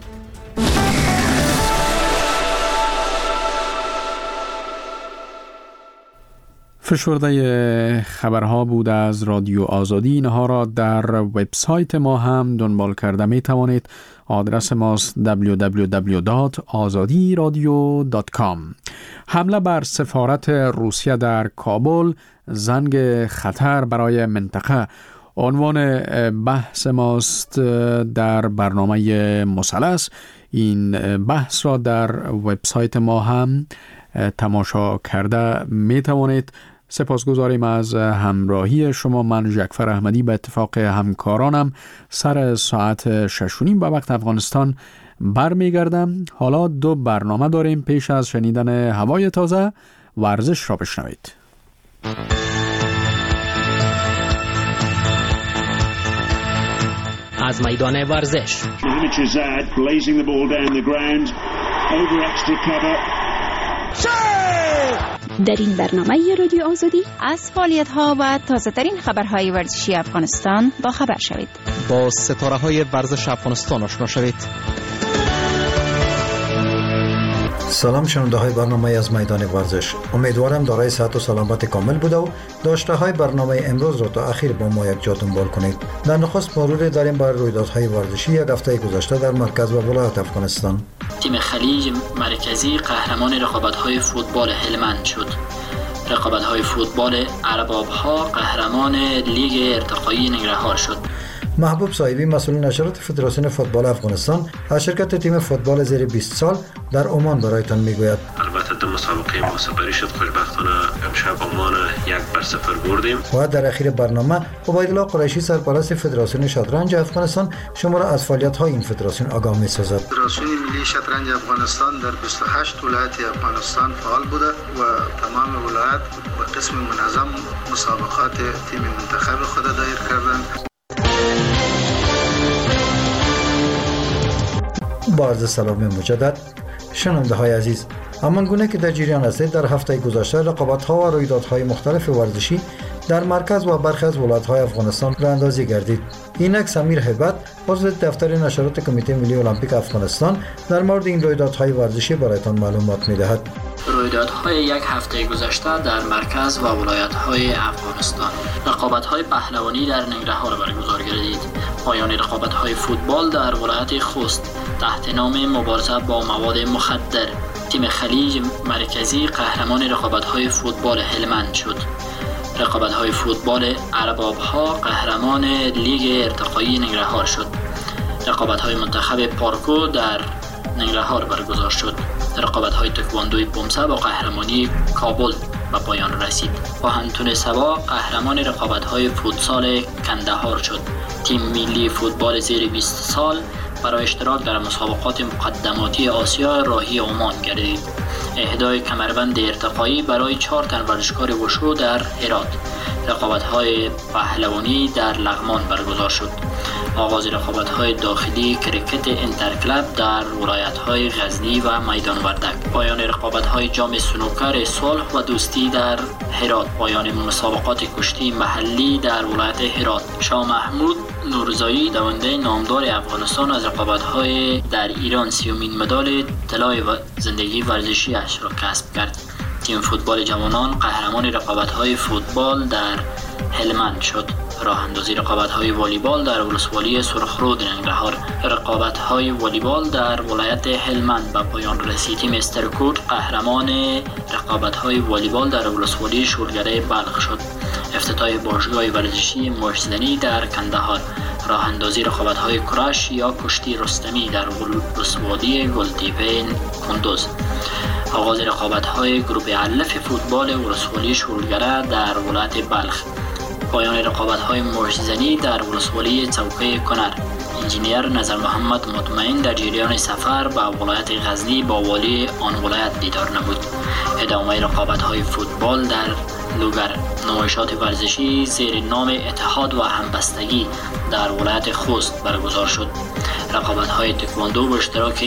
فشرده خبرها بود از رادیو آزادی. اینها را در وبسایت ما هم دنبال کرده می توانید. آدرس ماست www.azadiradio.com. حمله بر سفارت روسیه در کابل زنگ خطر برای منطقه عنوان بحث ماست در برنامه مثلث. این بحث را در وبسایت ما هم تماشا کرده می توانید. سپاسگزاریم از همراهی شما. من جعفر احمدی به اتفاق همکارانم سر ساعت 6:30 به وقت افغانستان برمیگردم. حالا 2 برنامه داریم. پیش از شنیدن هوای تازه ورزش را بشنوید. از میدان ورزش در این برنامه رادیو آزادی از فعالیت‌ها و تازه‌ترین خبرهای ورزشی افغانستان با خبر شوید. با ستاره‌های ورزش افغانستان آشنا شوید. سلام شنونده های برنامه از میدان ورزش. امیدوارم دارای صحت و سلامت کامل بوده و داشته های برنامه امروز را تا اخیر با ما یک جا دنبال کنید. در نخست مرور داریم بر رویدادهای ورزشی یک هفته گذشته در مرکز و ولایت افغانستان. تیم خلیج مرکزی قهرمان رقابت‌های فوتبال هلمند شد. رقابت‌های فوتبال ارباب‌ها قهرمان لیگ ارتقایی ننگرهار شد. محبوب صاحبی مسئول نشرات فدراسیون فوتبال افغانستان از شرکت تیم فوتبال زیر 20 سال در عمان برایتان میگوید. البته دو مسابقه ما سپری شد، خوشبختانه امشب عمان 1-0 بردیم. و در اخیر برنامه عبیدالله قریشی سرپرست فدراسیون شطرنج افغانستان شما را از فعالیت‌های این فدراسیون آگاه می‌سازد. فدراسیون ملی شطرنج افغانستان در 28 ولایت افغانستان فعال بوده و تمام ولایت به قسم منظم مسابقات تیم منتخب خود دایر کردند. با عرض سلام مجدد شنونده های عزیز، همان گونه که در جریان هستید در هفته گذشته رقابت‌ها و رویدادهای مختلف ورزشی در مرکز و برخی از ولایت‌های افغانستان راه‌اندازی گردید. اینک سمیر هیبت عضو دفتر نشرات کمیته ملی المپیک افغانستان در مورد این رویدادهای ورزشی برایتان معلومات می‌دهد. رویدادهای یک هفته گذشته در مرکز و ولایت‌های افغانستان. رقابت‌های پهلوانی در ننگرهار برگزار گردید. پایان رقابت‌های فوتبال در ولایت خوست تحت نام مبارزه با مواد مخدر. تیم خلیج مرکزی قهرمان رقابت‌های فوتبال هلمند شد. رقابت‌های فوتبال ارباب‌ها قهرمان لیگ ارتقایی ننگرهار شد. رقابت‌های منتخب پارکو در ننگرهار برگزار شد. رقابت‌های تکواندوی پومسه با قهرمانی کابل به پایان رسید. پاهنتون سبا قهرمان رقابت‌های فوتسال کندهار شد. تیم ملی فوتبال زیر 20 سال برای اشتراک در مسابقات مقدماتی آسیا راهی عمان گردید. اهدای کمربند ارتقایی برای 4 تن ورزشکار وشو در هرات. رقابت‌های پهلوانی در لغمان برگزار شد. آغاز رقابت‌های داخلی کرکت انترکلب در ولایت‌های غزنی و میدان وردک. پایان رقابت‌های جام سنوکر صلح و دوستی در هرات. پایان مسابقات کشتی محلی در ولایت هرات. شاه محمود نورزایی دونده نامدار افغانستان از رقابت‌های در ایران 30مین مدال طلای زندگی ورزشی اش را کسب کرد. تیم فوتبال جوانان قهرمان رقابت‌های فوتبال در هلمند شد. راه اندازی رقابت‌های والیبال در ولسوالی سرخرود ننگرهار. رقابت‌های والیبال در ولایت هلمند به پایان رسید. تیم استرکوت قهرمان رقابت‌های والیبال در ولسوالی شورگره بلخ شد. افتتاح باشگاه ورزشی ماش‌زنی در کندهار. راه اندازی رقابت‌های کرش یا کشتی رستمی در ولسوالی گلتیپه کندوز. آغاز رقابت‌های گروه الف فوتبال ولسوالی شورگره در ولایت بلخ. پایان رقابت‌های ماش‌زنی در ولسوالی چوکه کنر. انجینیر نظر محمد مطمئن در جریان سفر به ولایت غزنی با والی آن ولایت دیدار نمود. ادامه رقابت‌های فوتبال در لوگر. نمایشات ورزشی زیر نام اتحاد و همبستگی در ولایت خوست برگزار شد. رقابت‌های تکواندو با اشتراک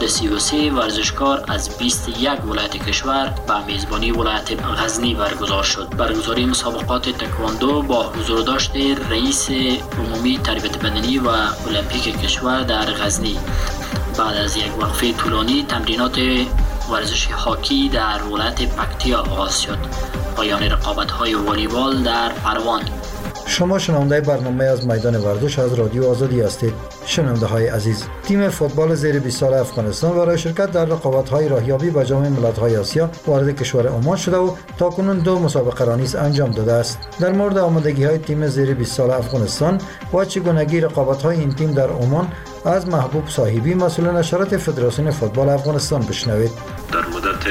133 ورزشکار از 21 ولایت کشور به میزبانی ولایت غزنی برگزار شد. برگزاری مسابقات تکواندو با حضور داشت رئیس عمومی تربیت بدنی و المپیک کشور در غزنی. بعد از یک وقفه طولانی تمرینات ورزشی هاکی در ولایت پکتیا آغاز شد. پایان رقابت‌های والیبال در پروان. شما شنونده برنامه از میدان ورزش از رادیو آزادی هستید. شنونده های عزیز، تیم فوتبال زیر 20 سال افغانستان برای شرکت در رقابت‌های راهیابی به جام ملت‌های آسیا وارد کشور عمان شده و تاکنون 2 مسابقه را نیز انجام داده است. در مورد آمادگی‌های تیم زیر 20 سال افغانستان و چگونگی رقابت‌های این تیم در عمان از محبوب صاحبی مسئول نشرات فدراسیون فوتبال افغانستان بشنوید. در مدت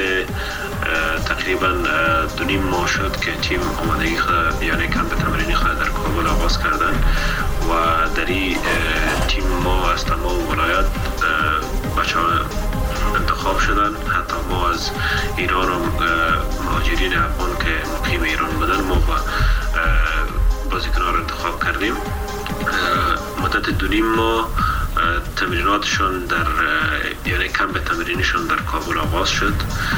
تقریبا 2.5 ماه شد که تیم آمادگی خود یعنی کمپ تمرینی خود در کابل آغاز کردن و در این تیم ما از تمام ولایات بچه‌ها انتخاب شدن. حتی ما از ایران و مهاجرین افغان که مقیم ایران بودن ما با بازیکنان انتخاب کردیم. مدت 2.5 ماه تمریناتشون در یعنی کمپ تمرینیشون در کابل آغاز شد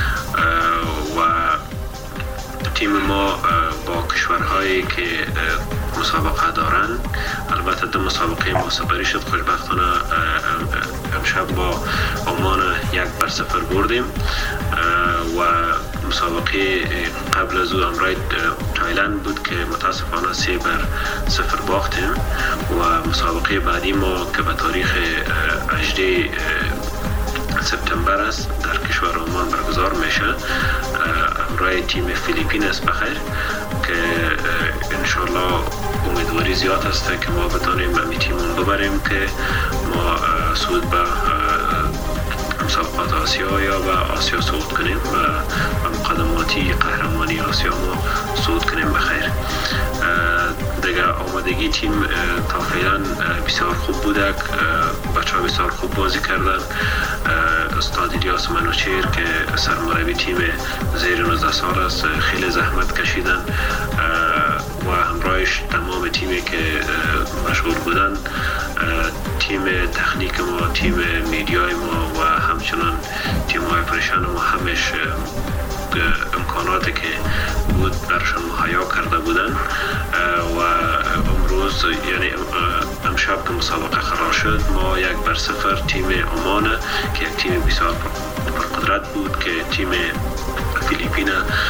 و تیم ما با کشورهایی که مسابقه دارن، البته 2 مسابقه ما سپری شد، خوشبختانه امشب با عمان 1-0 بردیم و مسابقه قبل از او امرای تایلند بود که متاسفانه 3-0 باختیم و مسابقه بعدی ما که به تاریخ 18 سپتامبر است در کشور عمان برگزار میشه. امرای تیم فیلیپین است بخیر که انشالله امیدواری زیاد است که ما بتانیم امی تیمون ببریم که ما صعود به مسابقات آسیا یا به آسیا صعود کنیم و مقدماتی قهرمانی آسیا ما صعود کنیم بخیر. دیگه آمادگی تیم تا فعلا بسیار خوب بوده، بچه ها بسیار خوب بازی کردن. استاد الیاس منوچهر که سرمربی تیم زیر 19 سال است خیلی زحمت کشیدن و همراهش تمام تیمی که مشغول بودن، تیم تکنیک ما، تیم میدیای ما و همچنان تیم های پریشان ما همش امکاناتی که بود برشان مهیا کرده بودن و امروز یعنی امشب که مسابقه قرار شد ما 1-0 تیم عمان که یک تیم بسیار پرقدرت بود که تیم فیلیپین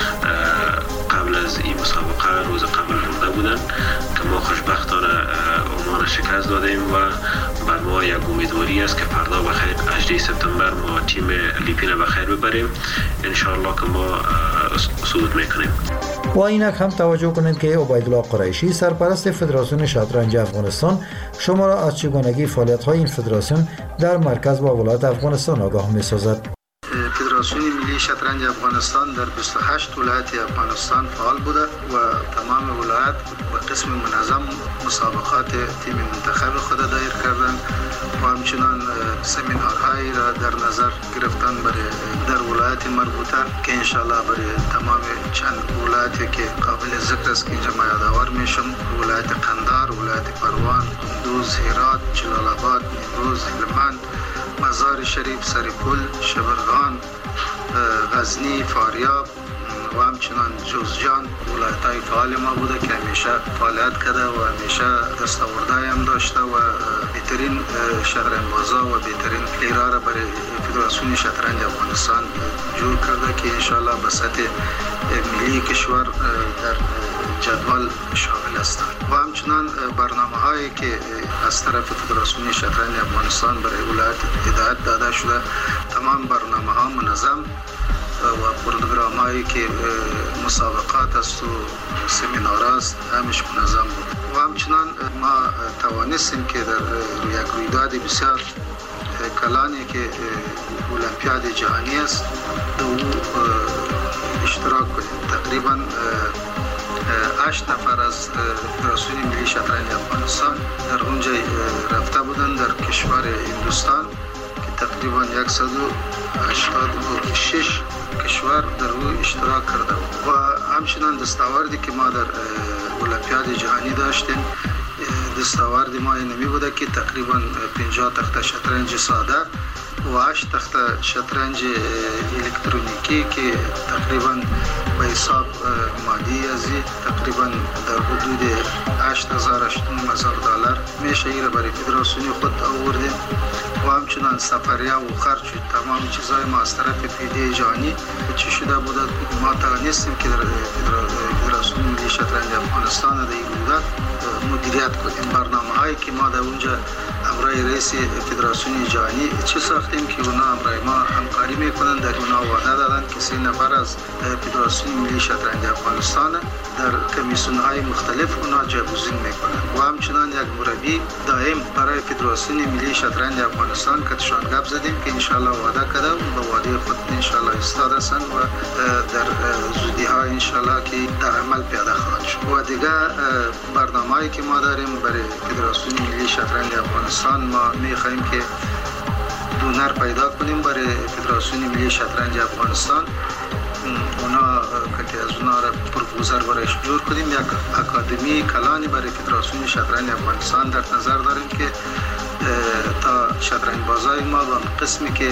قبل از این مسابقه روز قبل برده بودن که ما خوشبختانه عمان شکست دادیم و بر ما یک امیدواری است که فردا بخیر 18 سپتامبر ما تیم فیلیپین بخیر ببریم انشاءالله که ما صعود میکنیم. و اینک هم توجه کنید که عبیدالله قریشی سرپرست فدراسیون شطرنج افغانستان شما را از چگونگی فعالیت‌های این فدراسیون در مرکز و ولایت افغانستان آگاه می‌سازد. فدراسیون ملی شطرنج افغانستان در 28 ولایت افغانستان فعال بوده و تمام ولایت به قسم منظم مسابقات تیم منتخب خود دایر کردند و همچنان سمینارهایی را در نظر گرفتن برای در ولایت مربوطه که انشالله برای تمام چند ولایتی که قابل ذکر است که اینجا ما یادآور میشم: ولایت قندهار، ولایت پروان، قندوز، هرات، جلال آباد، نیمروز، هلمند، مزار شریف، سرپل، شبرغان، غزنی، فاریاب و همچنان جوزجان ولایت‌های فعال ما بوده که همیشه فعالیت کرده و همیشه دستاوردهای هم داشته و بهترین شطرنج‌بازا و بهترین پلیرها را برای فدراسیون شطرنج افغانستان جور کرده که انشاءالله به سطح ملی کشور در جدول شامل هستند و همچنان برنامه‌هایی که از طرف فدراسیون شطرنج افغانستان برای ولایت هدایت داده شده، تمام برنامه‌ها منظم و پروگرام‌هایی که مسابقات است و سمینار است همش منظم بود و همچنان ما توانستیم که در یک رویداد بسیار کلانی که المپیاد جهانی است در او اشتراک کنیم. تقریبا 8 نفر از فدراسیون ملی شطرنج افغانستان در اونجا رفته بودن در کشور هندوستان که تقریبا 186 کشور در او اشتراک کرده و همچنان دستاوردی که ما در المپیاد جهانی داشتیم، دستاورد ما اینمی بوده که تقریبا 50 تخته شطرنج ساده و 8 تخته شطرنج الکترونیکی که تقریبا به حساب مادی ازی تقریبا در حدود $8,000 میشه ایره برای فدراسیون خود آوردیم و همچنان سفریه و خرچ تمام چیزهای ما از طرف فیده جهانی چی شده بوده ما توانستیم که در فدراسیون ملی شطرنج افغانستان در این بوده مدیریت کنیم. برنامه هایی که ما در اونجا همراه رئیس فدراسیون جهانی چی ساختیم که اونا همراه ما همکاری میکنن، در اونا وعده دادن که 3 نفر از فدراسیون ملی شطرنج افغانستان در کمیسیون های مختلف اونا جایگزین میکنن و همچنان یک مربی دائم برای فدراسیون ملی شطرنج افغانستان که تشان گپ زدیم که انشالله وعده کرده و به وعده خود انشالله ایستاد هستند و در زودی ها انشالله که در عمل پیاده خواهد شد. و دیگه برنامه‌ای که ما داریم برای فدراسیون ملی شطرنج افغانستان، ما می‌خوایم که دونر پیدا کنیم برای فدراسیون ملی شطرنج افغانستان، اونا که از اونا را پروپوزر برایش جور کنیم. یک اکادمی کلانی برای فدراسیون شطرنج افغانستان در نظر داریم که تا شطرنج بازای ما و قسمی که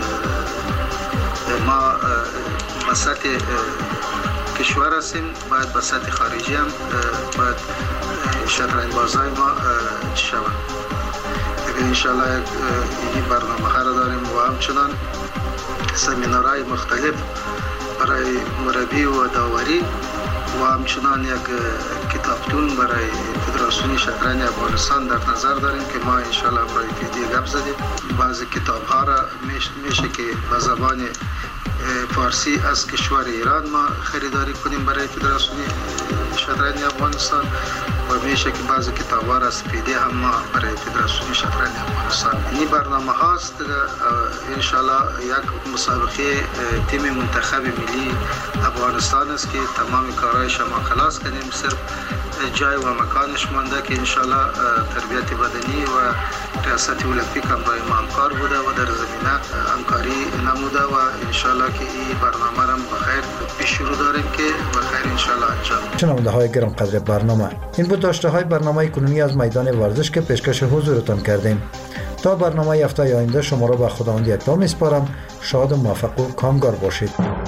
ما به سطح کشور هستیم باید به سطح خارجی هم باید شطرنج بازای ما شود. دیگه انشالله این برنامه ها را داریم و همچنان سمینارهای مختلف برای مربی و داوری و همچنان یک کتابتون برای فدراسیون شطرنج افغانستان در نظر داریم که ما انشالله برای فیدیو گپ زدیم. بعضی کتاب ها را میشه که به زبان فارسی از کشور ایران ما خریداری کنیم برای فدراسیون شطرنج افغانستان و میشه که بعضی کتاب‌ها را سپیده هم ما برای فدراسیون شطرنج افغانستان این برنامه هاست. ان شاء الله یک مسابقه تیم منتخب ملی افغانستان است که تمام کارهایش ما خلاص کردیم، صرف جای و مکانش مانده که ان شاء الله تربیت بدنی و ریاست المپیک هم با ما همکار بوده و در زمینه همکاری نموده و ان شاء الله که این برنامه را بخیر پیش رو داریم که بخیر ان شاء الله انجام. شنونده های گرم قدر برنامه، این بود داشته های برنامه کنونی از میدان ورزش که پیشکش حضورتان کردیم. تا برنامه هفته آینده شما را به خداوند یکتا میسپارم. شاد و موفق و کامگار باشید.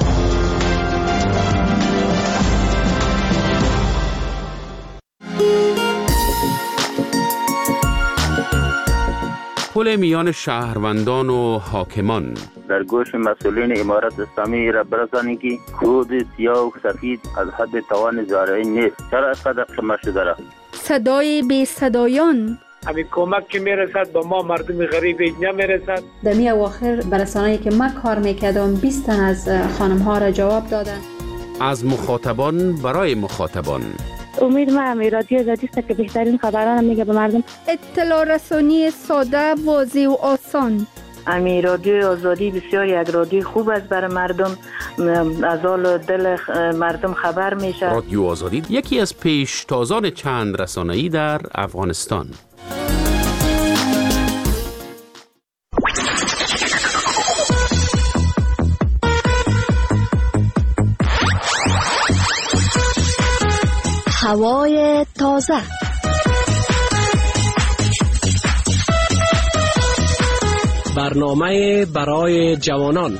پل میان شهروندان و حاکمان در گوش مسئولین امارت اسلامی را برسانید که کود سیاه و سفید از حد توان زارعی نیست. چرا اینقدر قمه شده را؟ صدای بی صدایان، همین کمک که میرسد به ما مردم غریب نمیرسد. دمی اواخر برسانه‌ای که من کار میکردم 20 تن از خانم ها را جواب دادن. از مخاطبان برای مخاطبان. امید ما رادیو آزادی است که بهترین خبران میگه به مردم. اطلاع رسانی ساده، واضح و آسان. رادیو آزادی بسیار یک رادیو خوب است برای مردم، از حال دل مردم خبر میشه. رادیو آزادی یکی از پیشتازان چند رسانه‌ای در افغانستان. هوای تازه، برنامه برای جوانان،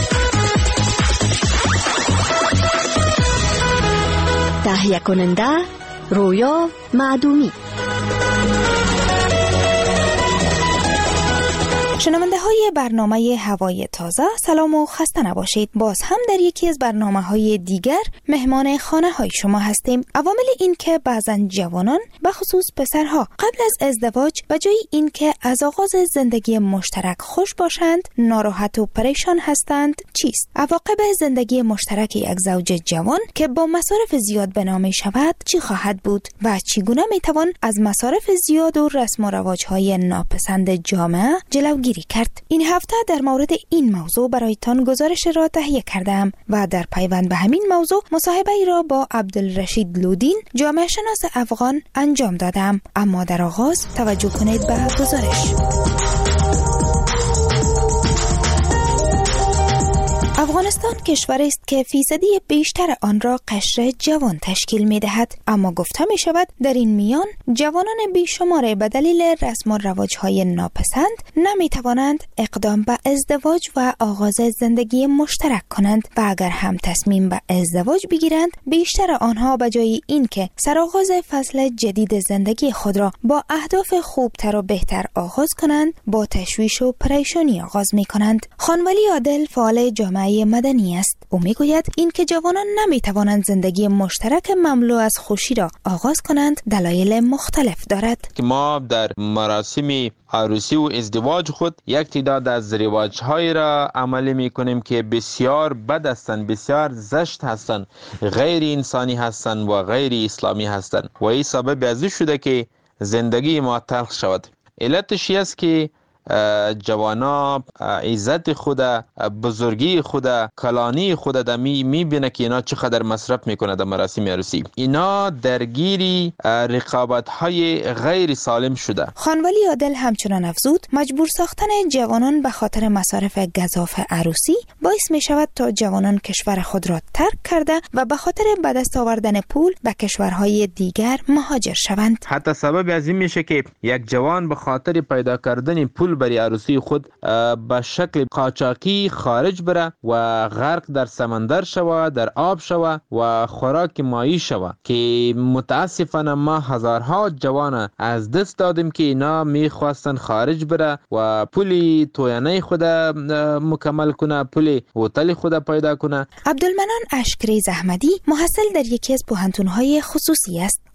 تهیه کننده رویا معدومی. شنونده های برنامه هوای تازه، سلام و خسته نباشید. باز هم در یکی از برنامه های دیگر مهمان خانه های شما هستیم. عوامل این که بعضن جوانان به خصوص پسرها قبل از ازدواج به جای این که از آغاز زندگی مشترک خوش باشند ناراحت و پریشان هستند چیست؟ عواقب زندگی مشترک یک زوج جوان که با مصارف زیاد بنا می شود چی خواهد بود و چگونه می توان از مصارف زیاد و رسم و رواج های ناپسند جامعه جلوگیری کرد؟ این هفته در مورد این موضوع برایتان گزارش را تهیه کردم و در پیوند به همین موضوع مصاحبه ای را با عبدالرشید لودین، جامعه شناس افغان انجام دادم. اما در آغاز توجه کنید به گزارش. افغانستان کشوری است که فیصدی بیشتر آن را قشر جوان تشکیل می دهد، اما گفته می شود در این میان جوانان بیشمار به دلیل رسم و رواج‌های ناپسند نمی توانند اقدام به ازدواج و آغاز زندگی مشترک کنند و اگر هم تصمیم به ازدواج بگیرند بیشتر آنها به جای اینکه سرآغاز فصل جدید زندگی خود را با اهداف خوبتر و بهتر آغاز کنند با تشویش و پریشانی آغاز می کنند. خانولی عادل فعال جامعه مدنی است. او میگوید این که جوانان نمیتوانند زندگی مشترک مملو از خوشی را آغاز کنند دلایل مختلف دارد. که ما در مراسم عروسی و ازدواج خود یک تعداد از رواج‌های را عملی میکنیم که بسیار بد هستند، بسیار زشت هستند، غیر انسانی هستند و غیر اسلامی هستند و این سبب از این شده که زندگی ما تلخ شود. علتش است که جوانا عزت خود، بزرگی خود، کلانی خود در میبینه که اینا چقدر مصرف میکنه در مراسم عروسی. اینا درگیری رقابت های غیر سالم شده. خانولی عادل همچنان افزود مجبور ساختن جوانان به خاطر مصارف گزاف عروسی باعث می شود تا جوانان کشور خود را ترک کرده و به خاطر به دست آوردن پول به کشورهای دیگر مهاجر شوند. حتی سبب از این میشه که یک جوان به خاطر پیدا کردن پول برای عروسی خود به شکل قاچاقی خارج بره و غرق در سمندر شوه، در آب شوه و خوراک مایی شوه که متاسفانه ما هزارها جوان از دست دادیم که اینا میخواستن خارج بره و پولی توینه خود مکمل کنه، پولی هتل خود پیدا کنه. عبدالمنان اشکری زحمدی محصل در یکی از پوهنتون‌های خصوصی است.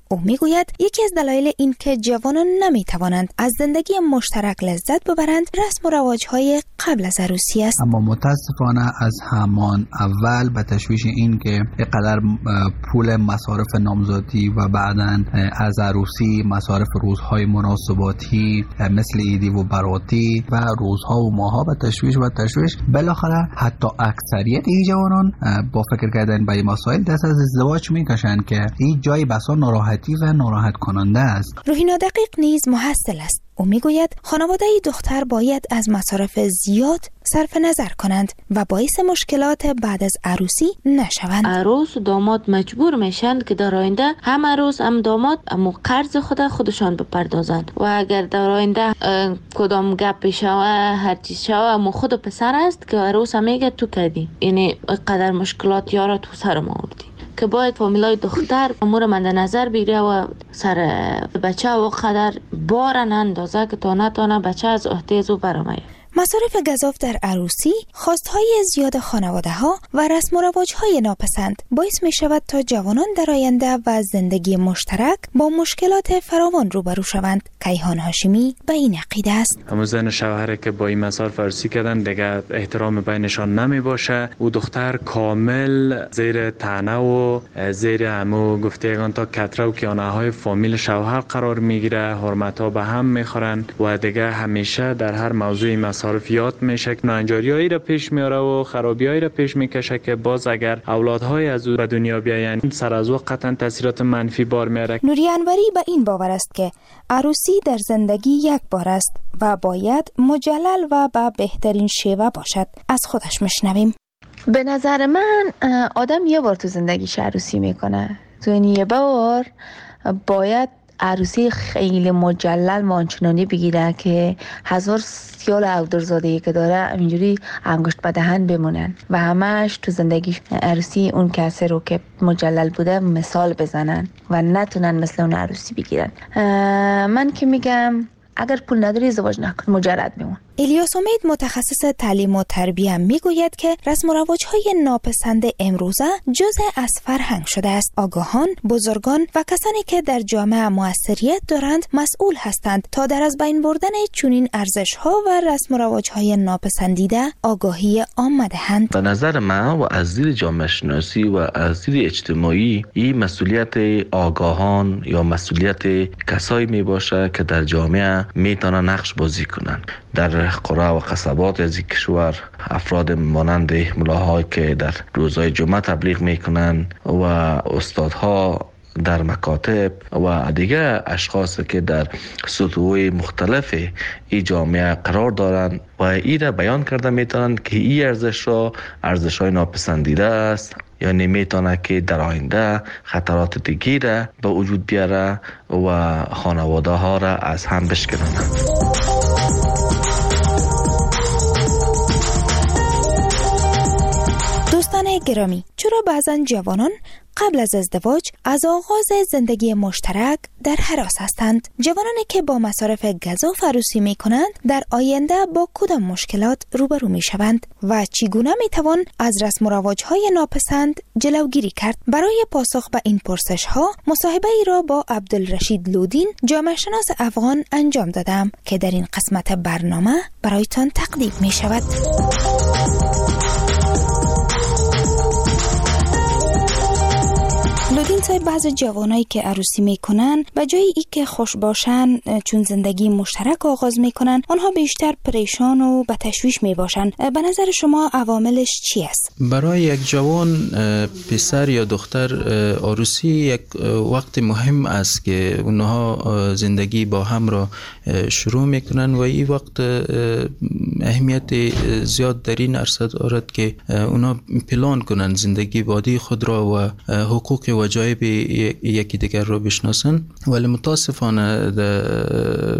او میگوید یکی از دلایل این که جوانان نمیتوانند از زندگی مشترک لذت ببرند رسم و رواج‌های قبل از عروسی است. اما متاسفانه از همان اول به تشویش این که اینقدر پول مصارف نامزادی و بعداً از عروسی مصارف روزهای مناسباتی مثل عیدی و براتی و روزها و ماها به تشویش بالاخره حتی اکثریت این جوانان با فکر کردن به این مسائل دست از ازدواج میکشند که این جای بسا ناراحتی و ناراحت کننده است. روحینا دقیق نیز محصل است. او میگوید خانواده دختر باید از مصارف زیاد صرف نظر کنند و باعث مشکلات بعد از عروسی نشوند. عروس و داماد مجبور میشن که در آینده هم عروس هم داماد اما قرض خودشان بپردازند و اگر در آینده کدام گپ شوه هر چیز شوه اما خود پسر است که عروس میگه تو کردی، یعنی قدر مشکلات یارا تو سرم آوردی که باید فامیلای دختر امور مد نظر بگیره و سر بچه و قدر بارن اندازه که تا نتانه بچه از احتیاج و برامایه. مصارف گزاف در عروسی، خواستهای زیاد خانواده ها و رسم و رواج های ناپسند باعث می شود تا جوانان در آینده و زندگی مشترک با مشکلات فراوان روبرو شوند. کیهان هاشمی به این عقیده است. همون زن و شوهر که با این مصارف عروسی کردن دیگه احترام بینشان نمی باشه و دختر کامل زیر طعنه و زیر همو گفتگان تا کتره و کیانه های فامیل شوهر قرار میگیره، حرمت ها به هم میخورن و دیگه همیشه در هر موضوعی مصارفیات میشه که ناانجاریایی را پیش میاره و خرابیایی را پیش میکشه که باز اگر اولادهای از او به دنیا بیاین سر از وقت قطعا تاثیرات منفی بار میاره. نوری انوری به این باور است که عروسی در زندگی یک بار است و باید مجلل و به بهترین شیوه باشد. از خودش مشنویم. به نظر من آدم یه بار تو زندگیش عروسی میکنه، تو این یه بار باید عروسی خیلی مجلل مانچنانی بگیره که هزار سیال اودرزادهی که داره اینجوری انگشت به دهن بمونن و همش تو زندگی عروسی اون کسی رو که مجلل بوده مثال بزنن و نتونن مثل اون عروسی بگیرن. من که میگم اگر پول نداری ازدواج نکن، مجرد بمون. الیاس امید متخصص تعلیم و تربیه میگوید که رسم و رواج‌های ناپسند امروزه جزء از فرهنگ شده است. آگاهان، بزرگان و کسانی که در جامعه موثریت دارند مسئول هستند تا در از بین بردن چنین ارزش‌ها و رسم و رواج‌های ناپسندیده آگاهی عامه دهند. به نظر من و از دید جامعه شناسی و از دید اجتماعی این مسئولیت آگاهان یا مسئولیت کسایی میباشه که در جامعه میتونن نقش بازی کنند. در قرى و قصبات از کشور افراد مانند ملاهایی که در روزهای جمعه تبلیغ میکنن و استادها در مکاتب و دیگه اشخاص که در سطوح مختلف این جامعه قرار دارند و این را بیان کرده میتونن که این ارزش‌های ناپسندیده است، یعنی میتونه که در آینده خطرات دیگه را به وجود بیاره و خانواده ها را از هم بشکنند. دوستان گرامی، چرا بعضا جوانان قبل از ازدواج از آغاز زندگی مشترک در هراس هستند؟ جوانانی که با مصارف گزاف عروسی می کنند در آینده با کدام مشکلات روبرو می شوند و چگونه می توان از رسم و رواج‌های ناپسند جلوگیری کرد؟ برای پاسخ به این پرسش ها مصاحبه ای را با عبدالرشید لودین، جامعه شناس افغان انجام دادم که در این قسمت برنامه برایتان تقدیم می شود. لودین صاحب، بعض جوانایی که عروسی میکنن به جای ای که خوش باشن چون زندگی مشترک آغاز میکنن، آنها بیشتر پریشان و به تشویش میباشن. به نظر شما عواملش چی است؟ برای یک جوان، پسر یا دختر، عروسی یک وقت مهم است که اونها زندگی با هم را شروع میکنن و این وقت اهمیت زیاد در این عرصه دارد که اونها پلان کنن زندگی بعدی خود را و حقوق و جایب یکی دیگر را بشناسن. ولی متاسفانه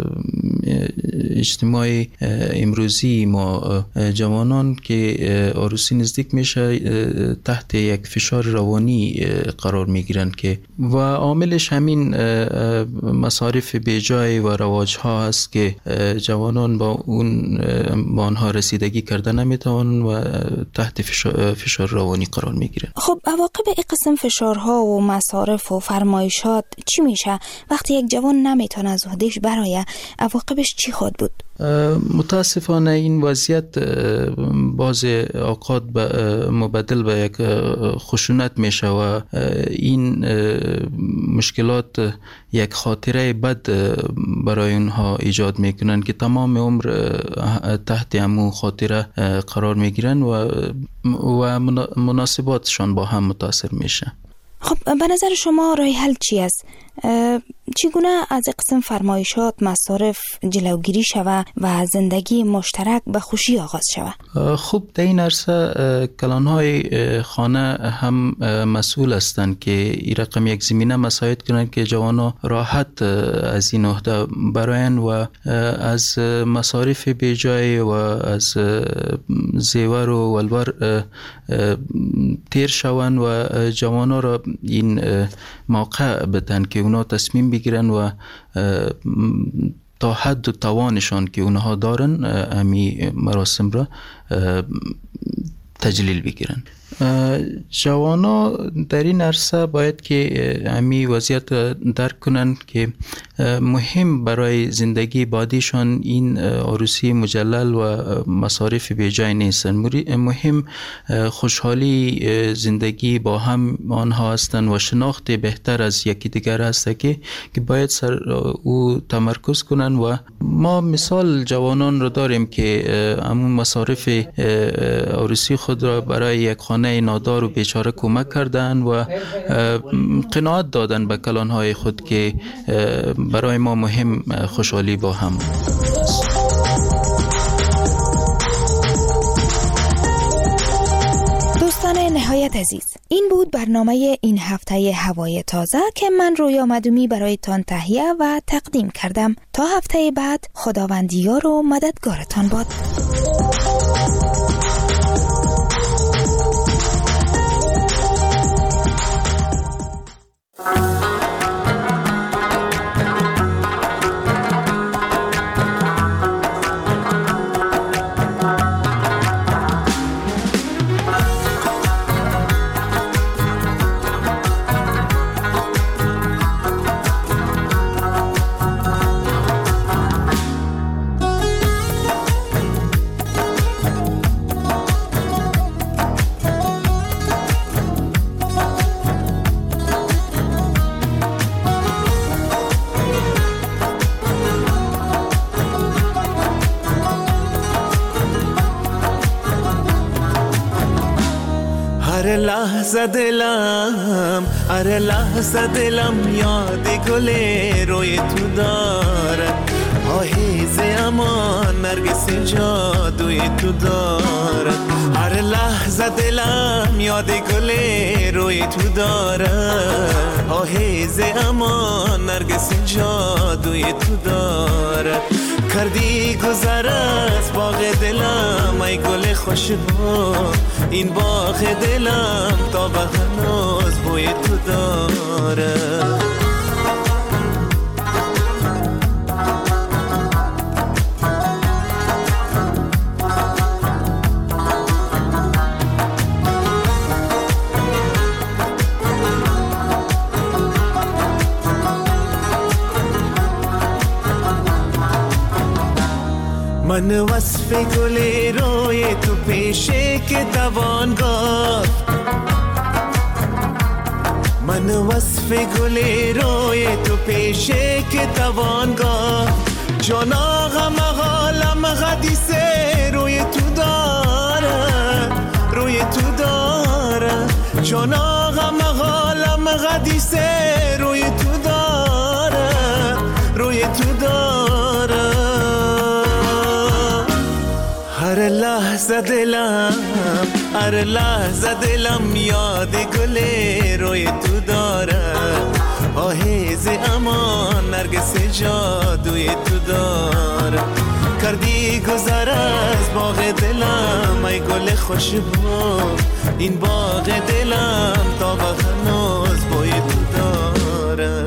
اجتماع امروزی ما جوانان که عروسی نزدیک میشه تحت یک فشار روانی قرار میگیرند که و عاملش همین مصارف بیجای و رواج ها هست که جوانان با آنها رسیدگی کرده نمیتوانند و تحت فشار روانی قرار میگیرند. خب عواقب این قسم فشارها و مصارف و فرمایشات چی میشه وقتی یک جوان نمیتونه از عهدهش برآید؟ عواقبش چی خواهد بود؟ متاسفانه این وضعیت بعض اوقات مبدل به یک خشونت میشه و این مشکلات یک خاطره بد برای اونها ایجاد میکنن که تمام عمر تحت همون خاطره قرار میگیرن و مناسباتشان با هم متاثر میشه. خب به نظر شما راه حل چی است؟ چگونه از قسم فرمایشات مصارف جلوگیری شود و زندگی مشترک به خوشی آغاز شود؟ خب در این عرصه کلانهای خانه هم مسئول هستند که این رقم یک زمینه مساعد کنند که جوانا راحت از این عهده براین و از مصارف بیجای و از زیور و ولور تیر شوند و جوانا را این موقع بدن که اونا تصمیم بگیرن و تا حد و توانشان که اونها دارن امی مراسم را تجلیل بگیرن. جوانا در این عرصه باید که امی وضعیت درک کنن که مهم برای زندگی بعدیشان این عروسی مجلل و مصارف بیجای نیستن. مهم خوشحالی زندگی با هم آنها هستند و شناخت بهتر از یکی دیگر هست که باید سر او تمرکز کنن و ما مثال جوانان رو داریم که همون مصارف عروسی خود را برای یک خانه نادار و بیچاره کمک کردن و قناعت دادن به کلانهای خود که برای ما مهم خوشحالی با هم. دوستان نهایت عزیز، این بود برنامه این هفته هوای تازه که من رویا مدومی برای تان تهیه و تقدیم کردم. تا هفته بعد خداوندیار و مددگارتان باد. هر لحظه دلم یاد گل روی تو دارد، آهیز امان نرگس جادوی تو دارد. هر لحظه دلم یاد گل روی تو دارد، آهیز امان نرگس جادوی تو دارد. کردی گذر از باغ دلم ای گل خوشبو، این باغ دلم تا به هنوز بوی تو داره. من وصف گل روی تو پیشه که توان گفت، من وصف گل روی تو پیشه که توان گفت. جان آقا حالم حدیثه روی تو داره، روی تو داره. جان آقا حالم حدیثه روی تو داره، روی تو داره. هر لحظه دلم یاد گل روی تو داره، آهیز امان نرگس جادوی تو داره کردی گذر از باغ دلم ای گل خوشبو این باغ دلم تا هنوز بوی تو داره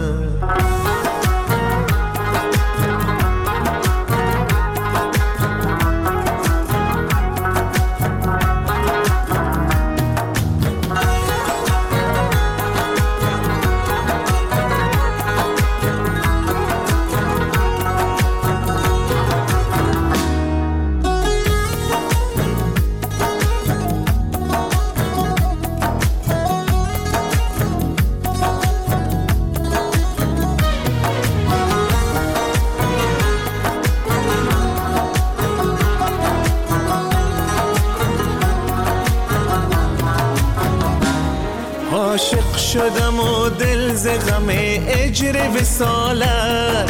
عاشق شدم و دل ز غم اجر وصالت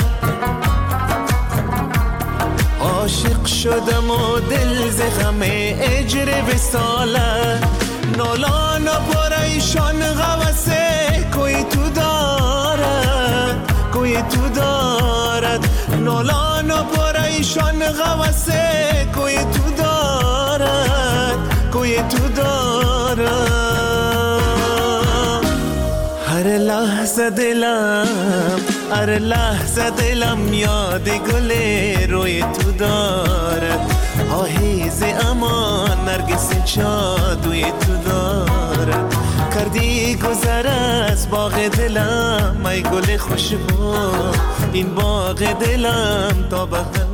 عاشق شدم و دل ز غم اجر وصالت نالان و پریشان غوثه کوی تو دارد کوی تو دارد نالان و پریشان غوثه کوی تو دارد کوی تو دارد هر لحظه دلم یاد گل روی تو دارد آهیز امان نرگس جادوی تو دارد کردی گذر از باغ دلم ای گل خوشبو این باغ دلم تا